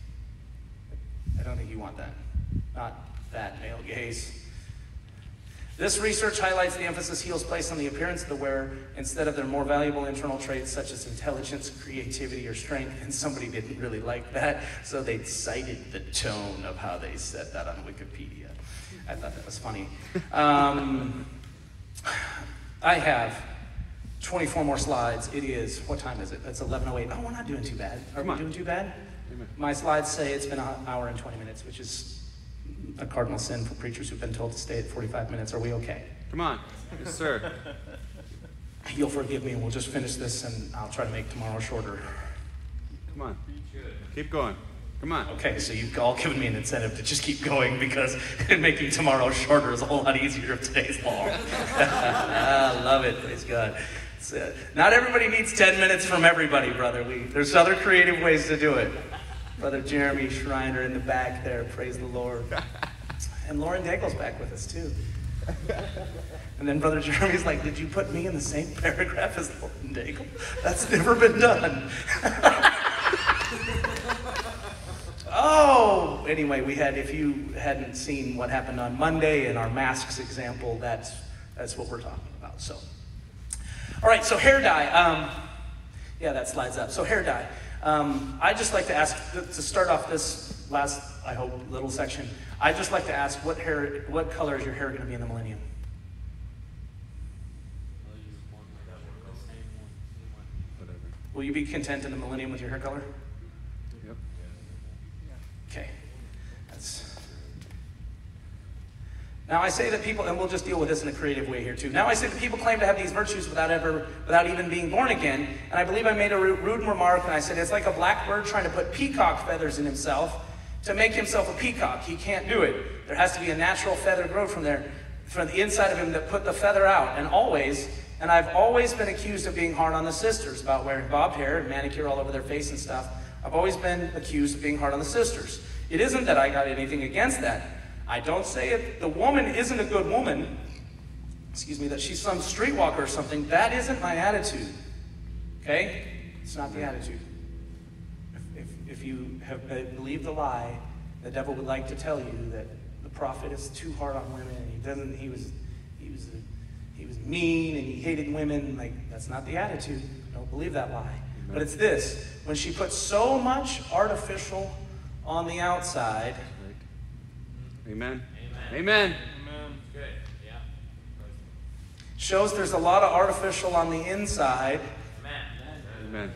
I don't think you want that. Not that male gaze. This research highlights the emphasis heels place on the appearance of the wearer instead of their more valuable internal traits such as intelligence, creativity, or strength. And somebody didn't really like that, so they cited the tone of how they said that on Wikipedia. I thought that was funny. Um, I have twenty-four more slides. It is, what time is it? It's eleven oh eight. Oh, we're not doing too bad. Are Come we on. doing too bad? Amen. My slides say it's been an hour and twenty minutes, which is a cardinal sin for preachers who've been told to stay at forty-five minutes. Are we okay? Come on. Yes, sir. You'll forgive me and we'll just finish this and I'll try to make tomorrow shorter. Come on. Keep going. Come on. Okay, so you've all given me an incentive to just keep going because making tomorrow shorter is a whole lot easier if today's long. I love it. Praise God. It's, uh, not everybody needs ten minutes from everybody, brother. We, there's other creative ways to do it. Brother Jeremy Schreiner in the back there. Praise the Lord. And Lauren Daigle's back with us too. And then Brother Jeremy's like, did you put me in the same paragraph as Lauren Daigle? That's never been done. Oh, anyway, we had, if you hadn't seen what happened on Monday in our masks example, that's that's what we're talking about. So, all right, so hair dye. Um, yeah, that slides up. So hair dye. Um, I'd just like to ask, to start off this last, I hope, little section, I'd just like to ask, what hair, what color is your hair going to be in the millennium? Whatever. Will you be content in the millennium with your hair color? Yep. Now I say that people, and we'll just deal with this in a creative way here too. Now I say that people claim to have these virtues without ever, without even being born again. And I believe I made a rude remark, and I said it's like a blackbird trying to put peacock feathers in himself to make himself a peacock. He can't do it. There has to be a natural feather grow from there, from the inside of him that put the feather out. And always, and I've always been accused of being hard on the sisters about wearing bobbed hair and manicure all over their face and stuff. I've always been accused of being hard on the sisters. It isn't that I got anything against that. I don't say if the woman isn't a good woman, excuse me, that she's some streetwalker or something. That isn't my attitude. Okay? It's not the attitude. If, if, if you have believed the lie, the devil would like to tell you that the prophet is too hard on women. And he doesn't. He was, he was, he was mean and he hated women. Like, that's not the attitude. Don't believe that lie. Amen. But it's this: when she puts so much artificial on the outside. Amen. Amen. Amen. Good. Yeah. Shows there's a lot of artificial on the inside. Amen. Amen.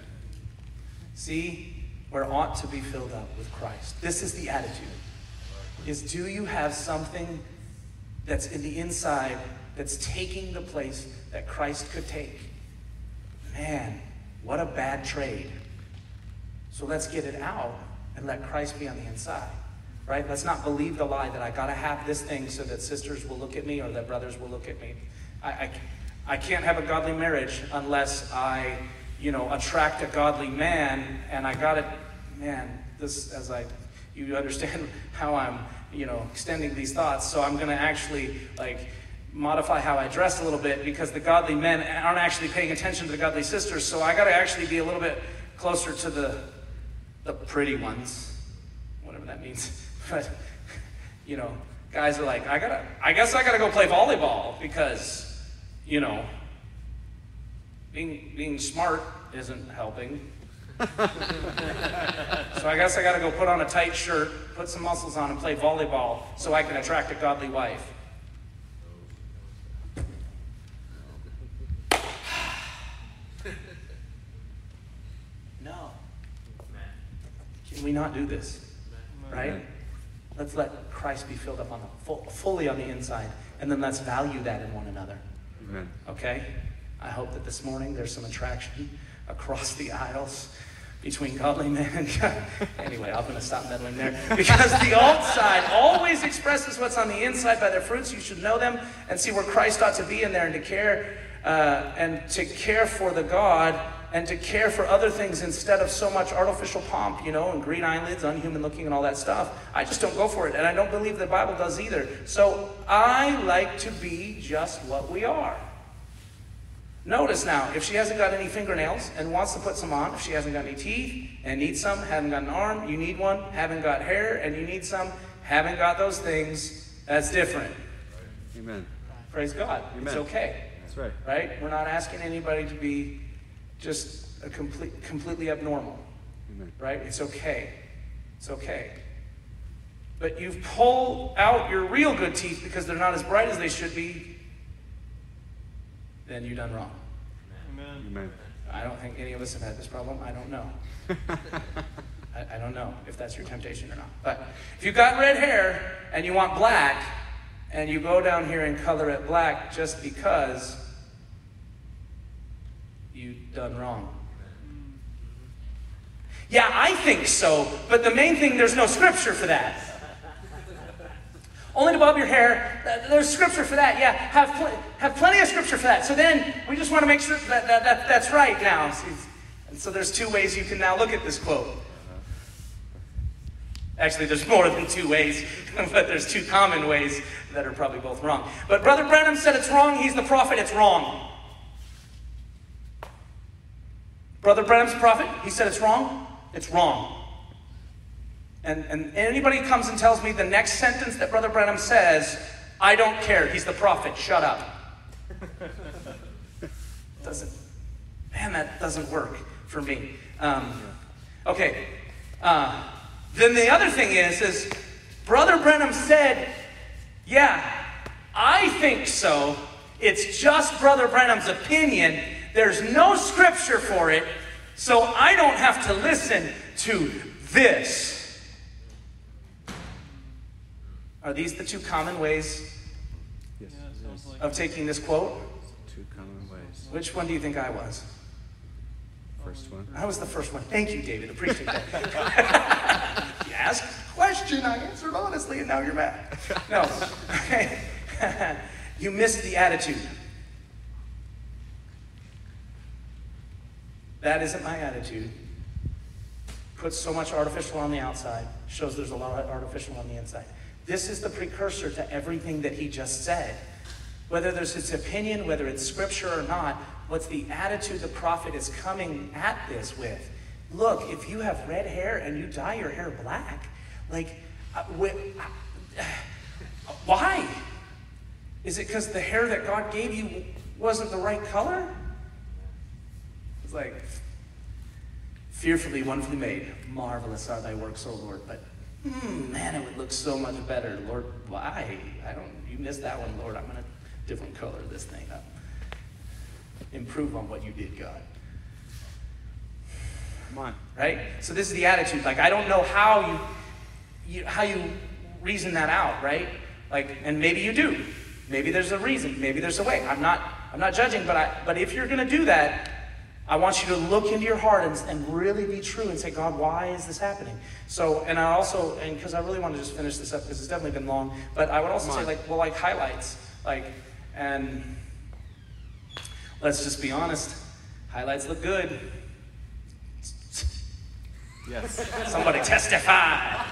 See, we're ought to be filled up with Christ. This is the attitude. Is do you have something that's in the inside that's taking the place that Christ could take? Man, what a bad trade. So let's get it out and let Christ be on the inside. Right? Let's not believe the lie that I got to have this thing so that sisters will look at me or that brothers will look at me. I, I, I can't have a godly marriage unless I, you know, attract a godly man. And I got it, man, this, as I, you understand how I'm, you know, extending these thoughts. So I'm going to actually, like, modify how I dress a little bit because the godly men aren't actually paying attention to the godly sisters. So I got to actually be a little bit closer to the, the pretty ones, whatever that means. But, you know, guys are like, I gotta, I guess I gotta go play volleyball because, you know, being being smart isn't helping. So I guess I gotta go put on a tight shirt, put some muscles on, and play volleyball so I can attract a godly wife. No. Can we not do this? Right? Let's let Christ be filled up on the full, fully on the inside, and then let's value that in one another. Amen. Okay? I hope that this morning there's some attraction across the aisles between godly men and God. Anyway, I'm going to stop meddling there. Because the outside always expresses what's on the inside by their fruits. You should know them and see where Christ ought to be in there, and to care uh, and to care for the God and to care for other things instead of so much artificial pomp, you know, and green eyelids, unhuman looking and all that stuff. I just don't go for it, and I don't believe the Bible does either. So I like to be just what we are. Notice now, if she hasn't got any fingernails and wants to put some on, if she hasn't got any teeth and needs some, haven't got an arm, you need one, haven't got hair and you need some, haven't got those things, that's different. Amen. Praise God. Amen. It's okay. That's right. Right? We're not asking anybody to be just a complete, completely abnormal. Amen. Right? It's okay. It's okay. But you've pulled out your real good teeth because they're not as bright as they should be, then you've done wrong. Amen. Amen. I don't think any of us have had this problem. I don't know. I, I don't know if that's your temptation or not. But if you've got red hair and you want black, and you go down here and color it black just because you've done wrong. Yeah, I think so, but the main thing, there's no scripture for that. Only to bob your hair, there's scripture for that. Yeah, have, pl- have plenty of scripture for that. So then, we just want to make sure that, that, that that's right now. See, and so there's two ways you can now look at this quote. Actually, there's more than two ways, but there's two common ways that are probably both wrong. But Brother Branham said it's wrong, he's the prophet, it's wrong. Brother Branham's prophet, he said it's wrong, it's wrong. And, and anybody who comes and tells me the next sentence that Brother Branham says, I don't care, he's the prophet, shut up. Doesn't, man, that doesn't work for me. Um, okay, uh, then the other thing is, is Brother Branham said, yeah, I think so. It's just Brother Branham's opinion. There's no scripture for it, so I don't have to listen to this. Are these the two common ways There's of taking this quote? two common ways. Which one do you think I was? First one. I was the first one. Thank you, David. Appreciate that. You asked a question, I answered honestly, and now you're mad. No. Okay. You missed the attitude. That isn't my attitude. Puts so much artificial on the outside, shows there's a lot of artificial on the inside. This is the precursor to everything that he just said. Whether there's his opinion, whether it's scripture or not, what's the attitude the prophet is coming at this with? Look, if you have red hair and you dye your hair black, like, uh, wh- uh, why? Is it because the hair that God gave you wasn't the right color? It's like, fearfully, wonderfully made. Marvelous are thy works, O Lord. But, hmm, man, it would look so much better. Lord, why? I don't, you missed that one, Lord. I'm going to different color this thing up. Improve on what you did, God. Come on. Right? So this is the attitude. Like, I don't know how you, you how you reason that out, right? Like, and maybe you do. Maybe there's a reason. Maybe there's a way. I'm not I'm not judging, but I but if you're gonna do that, I want you to look into your heart and, and really be true and say, God, why is this happening? So, and I also, and because I really want to just finish this up because it's definitely been long, but I would also say, like, well, like highlights, like, and let's just be honest, highlights look good. Yes. Somebody testify.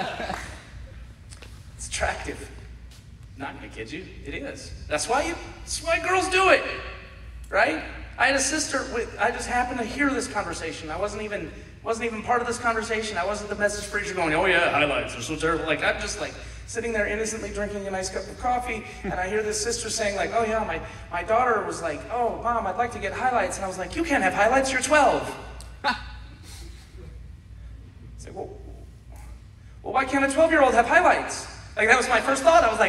It's attractive. Not gonna kid you, it is. That's why you. That's why girls do it, right? I had a sister with. I just happened to hear this conversation. I wasn't even wasn't even part of this conversation. I wasn't the message preacher going, "Oh yeah, highlights are so terrible." Like, I'm just like sitting there innocently drinking a nice cup of coffee, and I hear this sister saying, like, "Oh yeah, my my daughter was like, oh mom, I'd like to get highlights," and I was like, "You can't have highlights. You're twelve." It's like, well, well, why can't a twelve-year-old have highlights? Like, that was my first thought. I was like,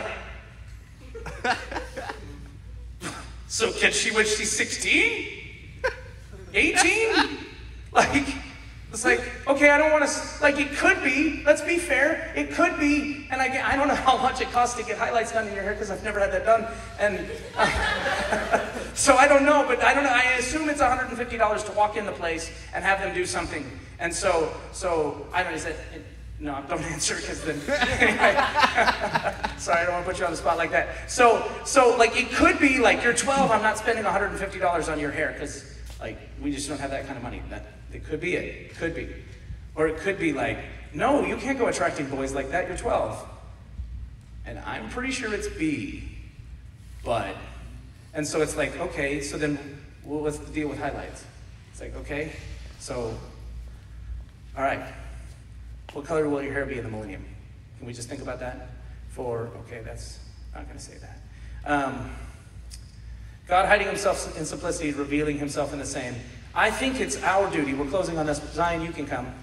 so can she when she's sixteen? eighteen? Like, it's like, okay, I don't want to, like, it could be, let's be fair, it could be, and I, I don't know how much it costs to get highlights done in your hair because I've never had that done, and uh, so I don't know, but I don't know, I assume it's one hundred fifty dollars to walk in the place and have them do something, and so, so, I don't know, is that, it, no, don't answer because then, anyway. Sorry, I don't want to put you on the spot like that. So, so like, it could be like, you're twelve, I'm not spending one hundred fifty dollars on your hair because, like, we just don't have that kind of money. That, it could be it. It could be. Or it could be like, no, you can't go attracting boys like that, you're twelve. And I'm pretty sure it's B. But, and so it's like, okay, so then well, what's the deal with highlights? It's like, okay, so, all right. What color will your hair be in the millennium? Can we just think about that? For, okay, that's, not going to say that. Um, God hiding himself in simplicity, revealing himself in the same. I think it's our duty, we're closing on this, Zion, you can come.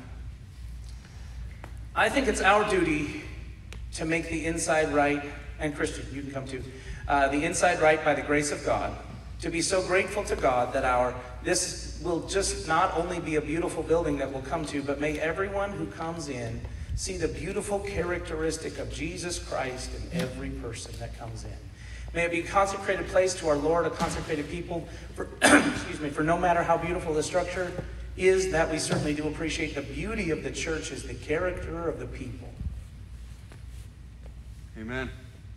I think it's our duty to make the inside right, and Christian, you can come too, uh, the inside right by the grace of God, to be so grateful to God that our, this will just not only be a beautiful building that we'll come to, but may everyone who comes in see the beautiful characteristic of Jesus Christ in every person that comes in. May it be a consecrated place to our Lord, a consecrated people, for, excuse me, for no matter how beautiful the structure is, that we certainly do appreciate the beauty of the church is the character of the people. Amen.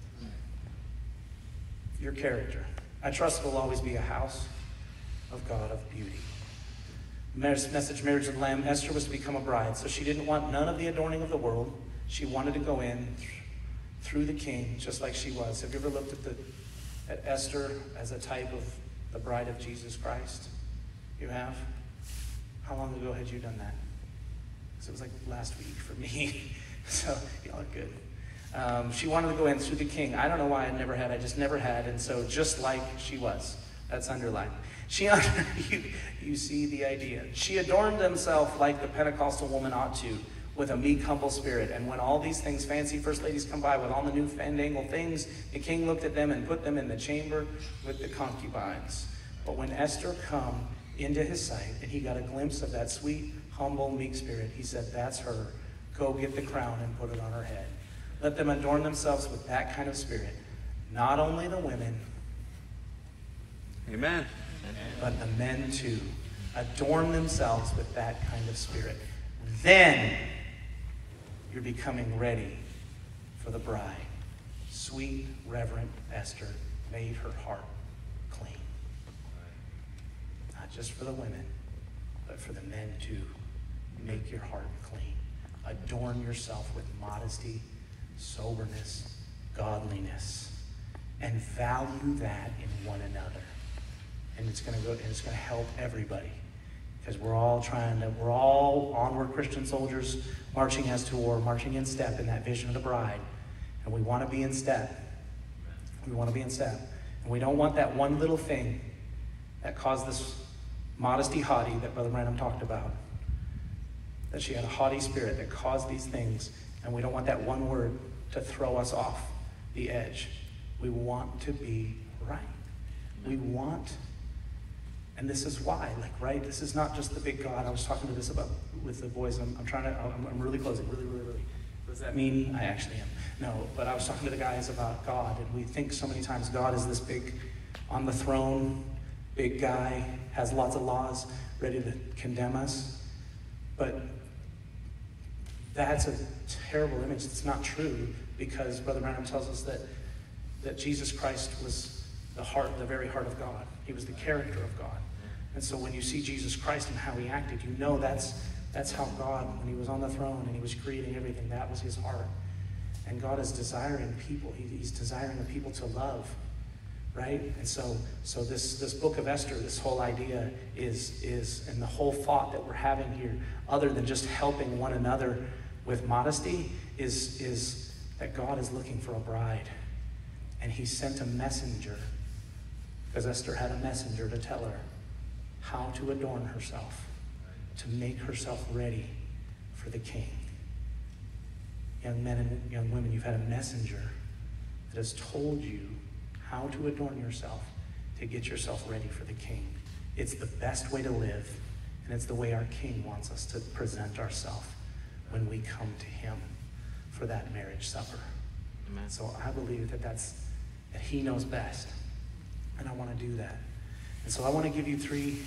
Your character. I trust it will always be a house of God of beauty. Message, Marriage of the Lamb, Esther was to become a bride, so she didn't want none of the adorning of the world. She wanted to go in th- through the king, just like she was. Have you ever looked at the at Esther as a type of the bride of Jesus Christ? You have? How long ago had you done that? Because it was like last week for me. So y'all are good. Um, she wanted to go in through the king. I don't know why I never had. I just never had. And so just like she was. That's underlined. She, you, you see the idea. She adorned themselves like the Pentecostal woman ought to, with a meek, humble spirit. And when all these things, fancy first ladies come by with all the new fandangled things, the king looked at them and put them in the chamber with the concubines. But when Esther come into his sight and he got a glimpse of that sweet, humble, meek spirit, he said, that's her. Go get the crown and put it on her head. Let them adorn themselves with that kind of spirit. not only the women, Amen. but the men too. Adorn themselves with that kind of spirit. Then you're becoming ready for the bride. Sweet, reverent Esther made her heart clean. Not just for the women, but for the men too. Make your heart clean. Adorn yourself with modesty, soberness, godliness, and value that in one another. And it's going to go. And it's going to help everybody, because we're all trying to. We're all onward Christian soldiers, marching as to war, marching in step in that vision of the bride, and we want to be in step. We want to be in step, and we don't want that one little thing that caused this modesty haughty that Brother Branham talked about. That she had a haughty spirit that caused these things, and we don't want that one word to throw us off the edge. We want to be right. We want, and this is why, like, right? This is not just the big God. I was talking to this about with the boys. I'm, I'm trying to. I'm, I'm really closing. Really, really, really. What does that mean? I actually am. No, but I was talking to the guys about God, and we think so many times God is this big, on the throne, big guy, has lots of laws, ready to condemn us. But that's a terrible image. It's not true, because Brother Branham tells us that that Jesus Christ was the heart, the very heart of God. He was the character of God. And so when you see Jesus Christ and how he acted, you know that's that's how God, when he was on the throne and he was creating everything, that was his heart. And God is desiring people. He, he's desiring the people to love, right? And so so this this book of Esther, this whole idea is is and the whole thought that we're having here, other than just helping one another with modesty, is is that God is looking for a bride. And he sent a messenger, because Esther had a messenger to tell her how to adorn herself, to make herself ready for the king. Young men and young women, you've had a messenger that has told you how to adorn yourself to get yourself ready for the king. It's the best way to live, and it's the way our king wants us to present ourselves when we come to him for that marriage supper. Amen. So I believe that that's that he knows best, and I want to do that. And so I want to give you three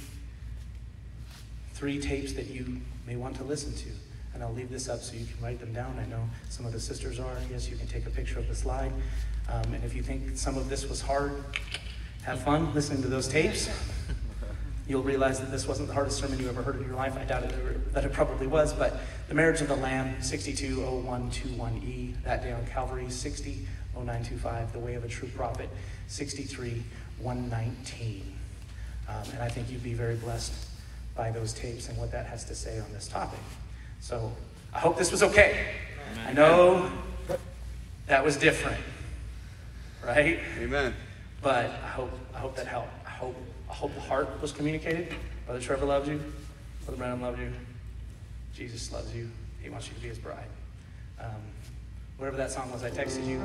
three tapes that you may want to listen to, and I'll leave this up so you can write them down. I know some of the sisters are. Yes, you can take a picture of the slide, um, and if you think some of this was hard, have fun listening to those tapes. You'll realize that this wasn't the hardest sermon you ever heard in your life. I doubt it, that it probably was, but the marriage of the Lamb, sixty-two oh one twenty-one E, that day on Calvary, sixty oh nine twenty-five, the way of a true prophet, sixty-three one nineteen. Um, and I think you'd be very blessed by those tapes and what that has to say on this topic. So I hope this was okay. Amen. I know that was different, right? Amen. But I hope I hope that helped. I hope I hope the heart was communicated. Brother Trevor loves you. Brother Branham loves you. Jesus loves you. He wants you to be his bride. Um, whatever that song was, I texted you.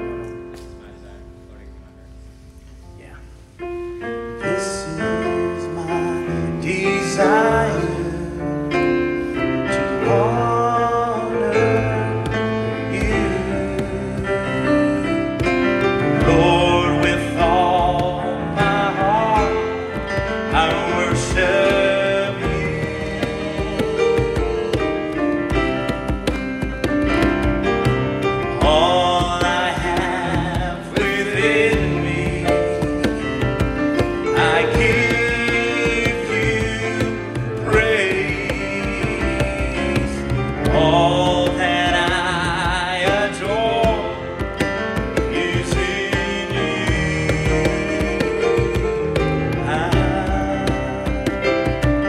Yeah. This is my desire to honor you, Lord, with all my heart. I worship you. All I have within me, I give you praise. All that I adore is in you. I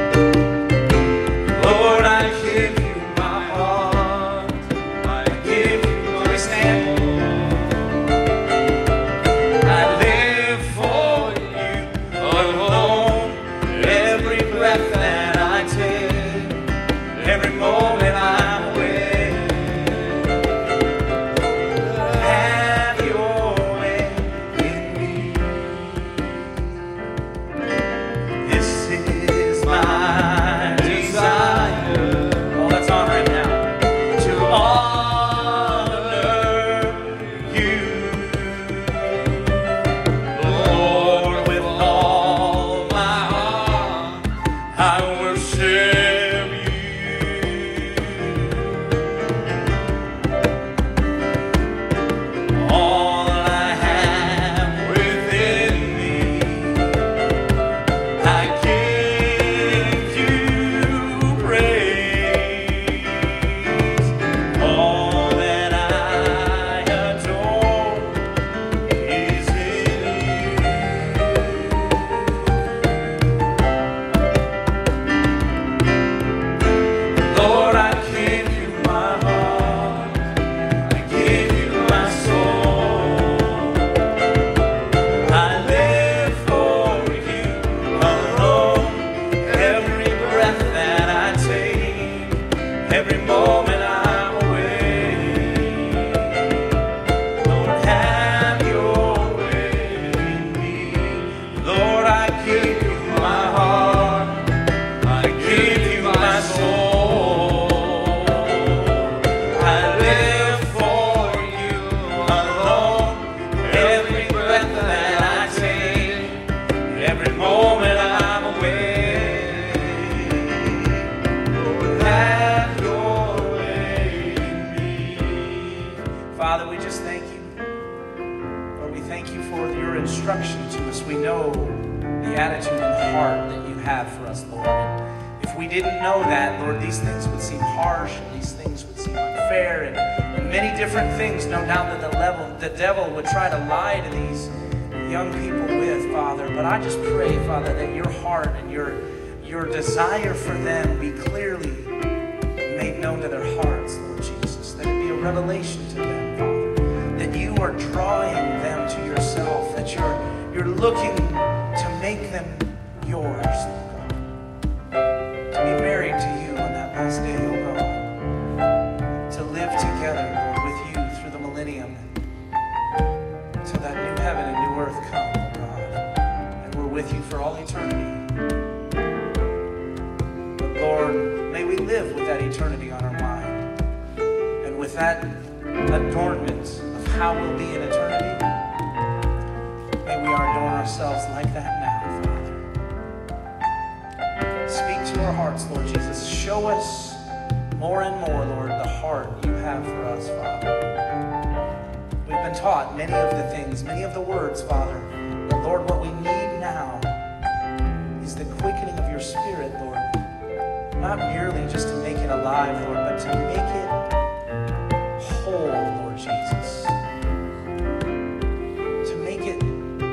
heart that you have for us, Lord. And if we didn't know that, Lord, these things would seem harsh, and these things would seem unfair, and, and many different things, no doubt, that the level, the devil would try to lie to these young people with, Father. But I just pray, Father, that your heart and your, your desire for them be clearly made known to their hearts, Lord Jesus. That it be a revelation to them, Father. That you are drawing them to yourself. That you're, you're looking to make them yours, Lord God. To be married to you on that last day, oh God. To live together, Lord, with you through the millennium. Till that new heaven and new earth come, oh God. And we're with you for all eternity. But Lord, may we live with that eternity on our mind. And with that adornment of how we'll be in eternity, may we adorn ourselves like that now, Father. Speak to our hearts, Lord Jesus. Show us more and more, Lord, the heart you have for us, Father. We've been taught many of the things, many of the words, Father. But Lord, what we need now is the quickening of your Spirit, Lord. Not merely just to make it alive, Lord, but to make it whole, Lord Jesus. To make it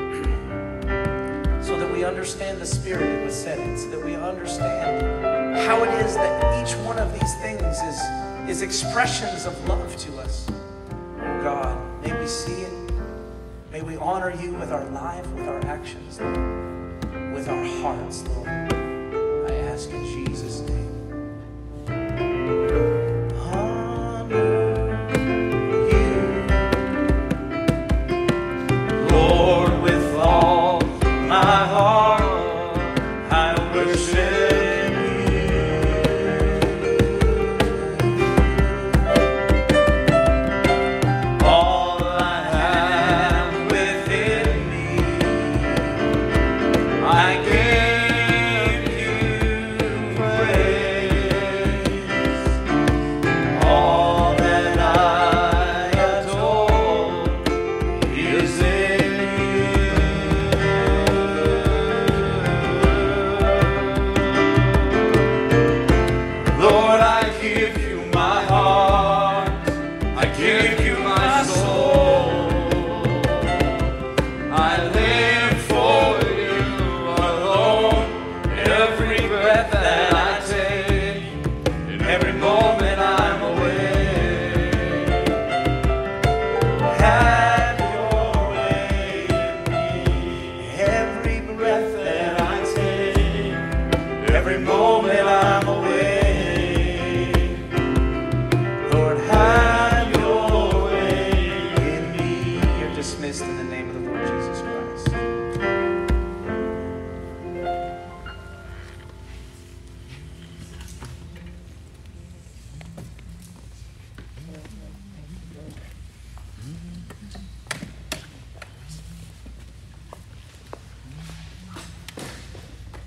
so that we understand the spirit it was set in, so that we understand how it is that each one of these things is, is expressions of love to us. Oh God, may we see it. May we honor you with our life, with our actions, Lord, with our hearts, Lord. I ask in Jesus'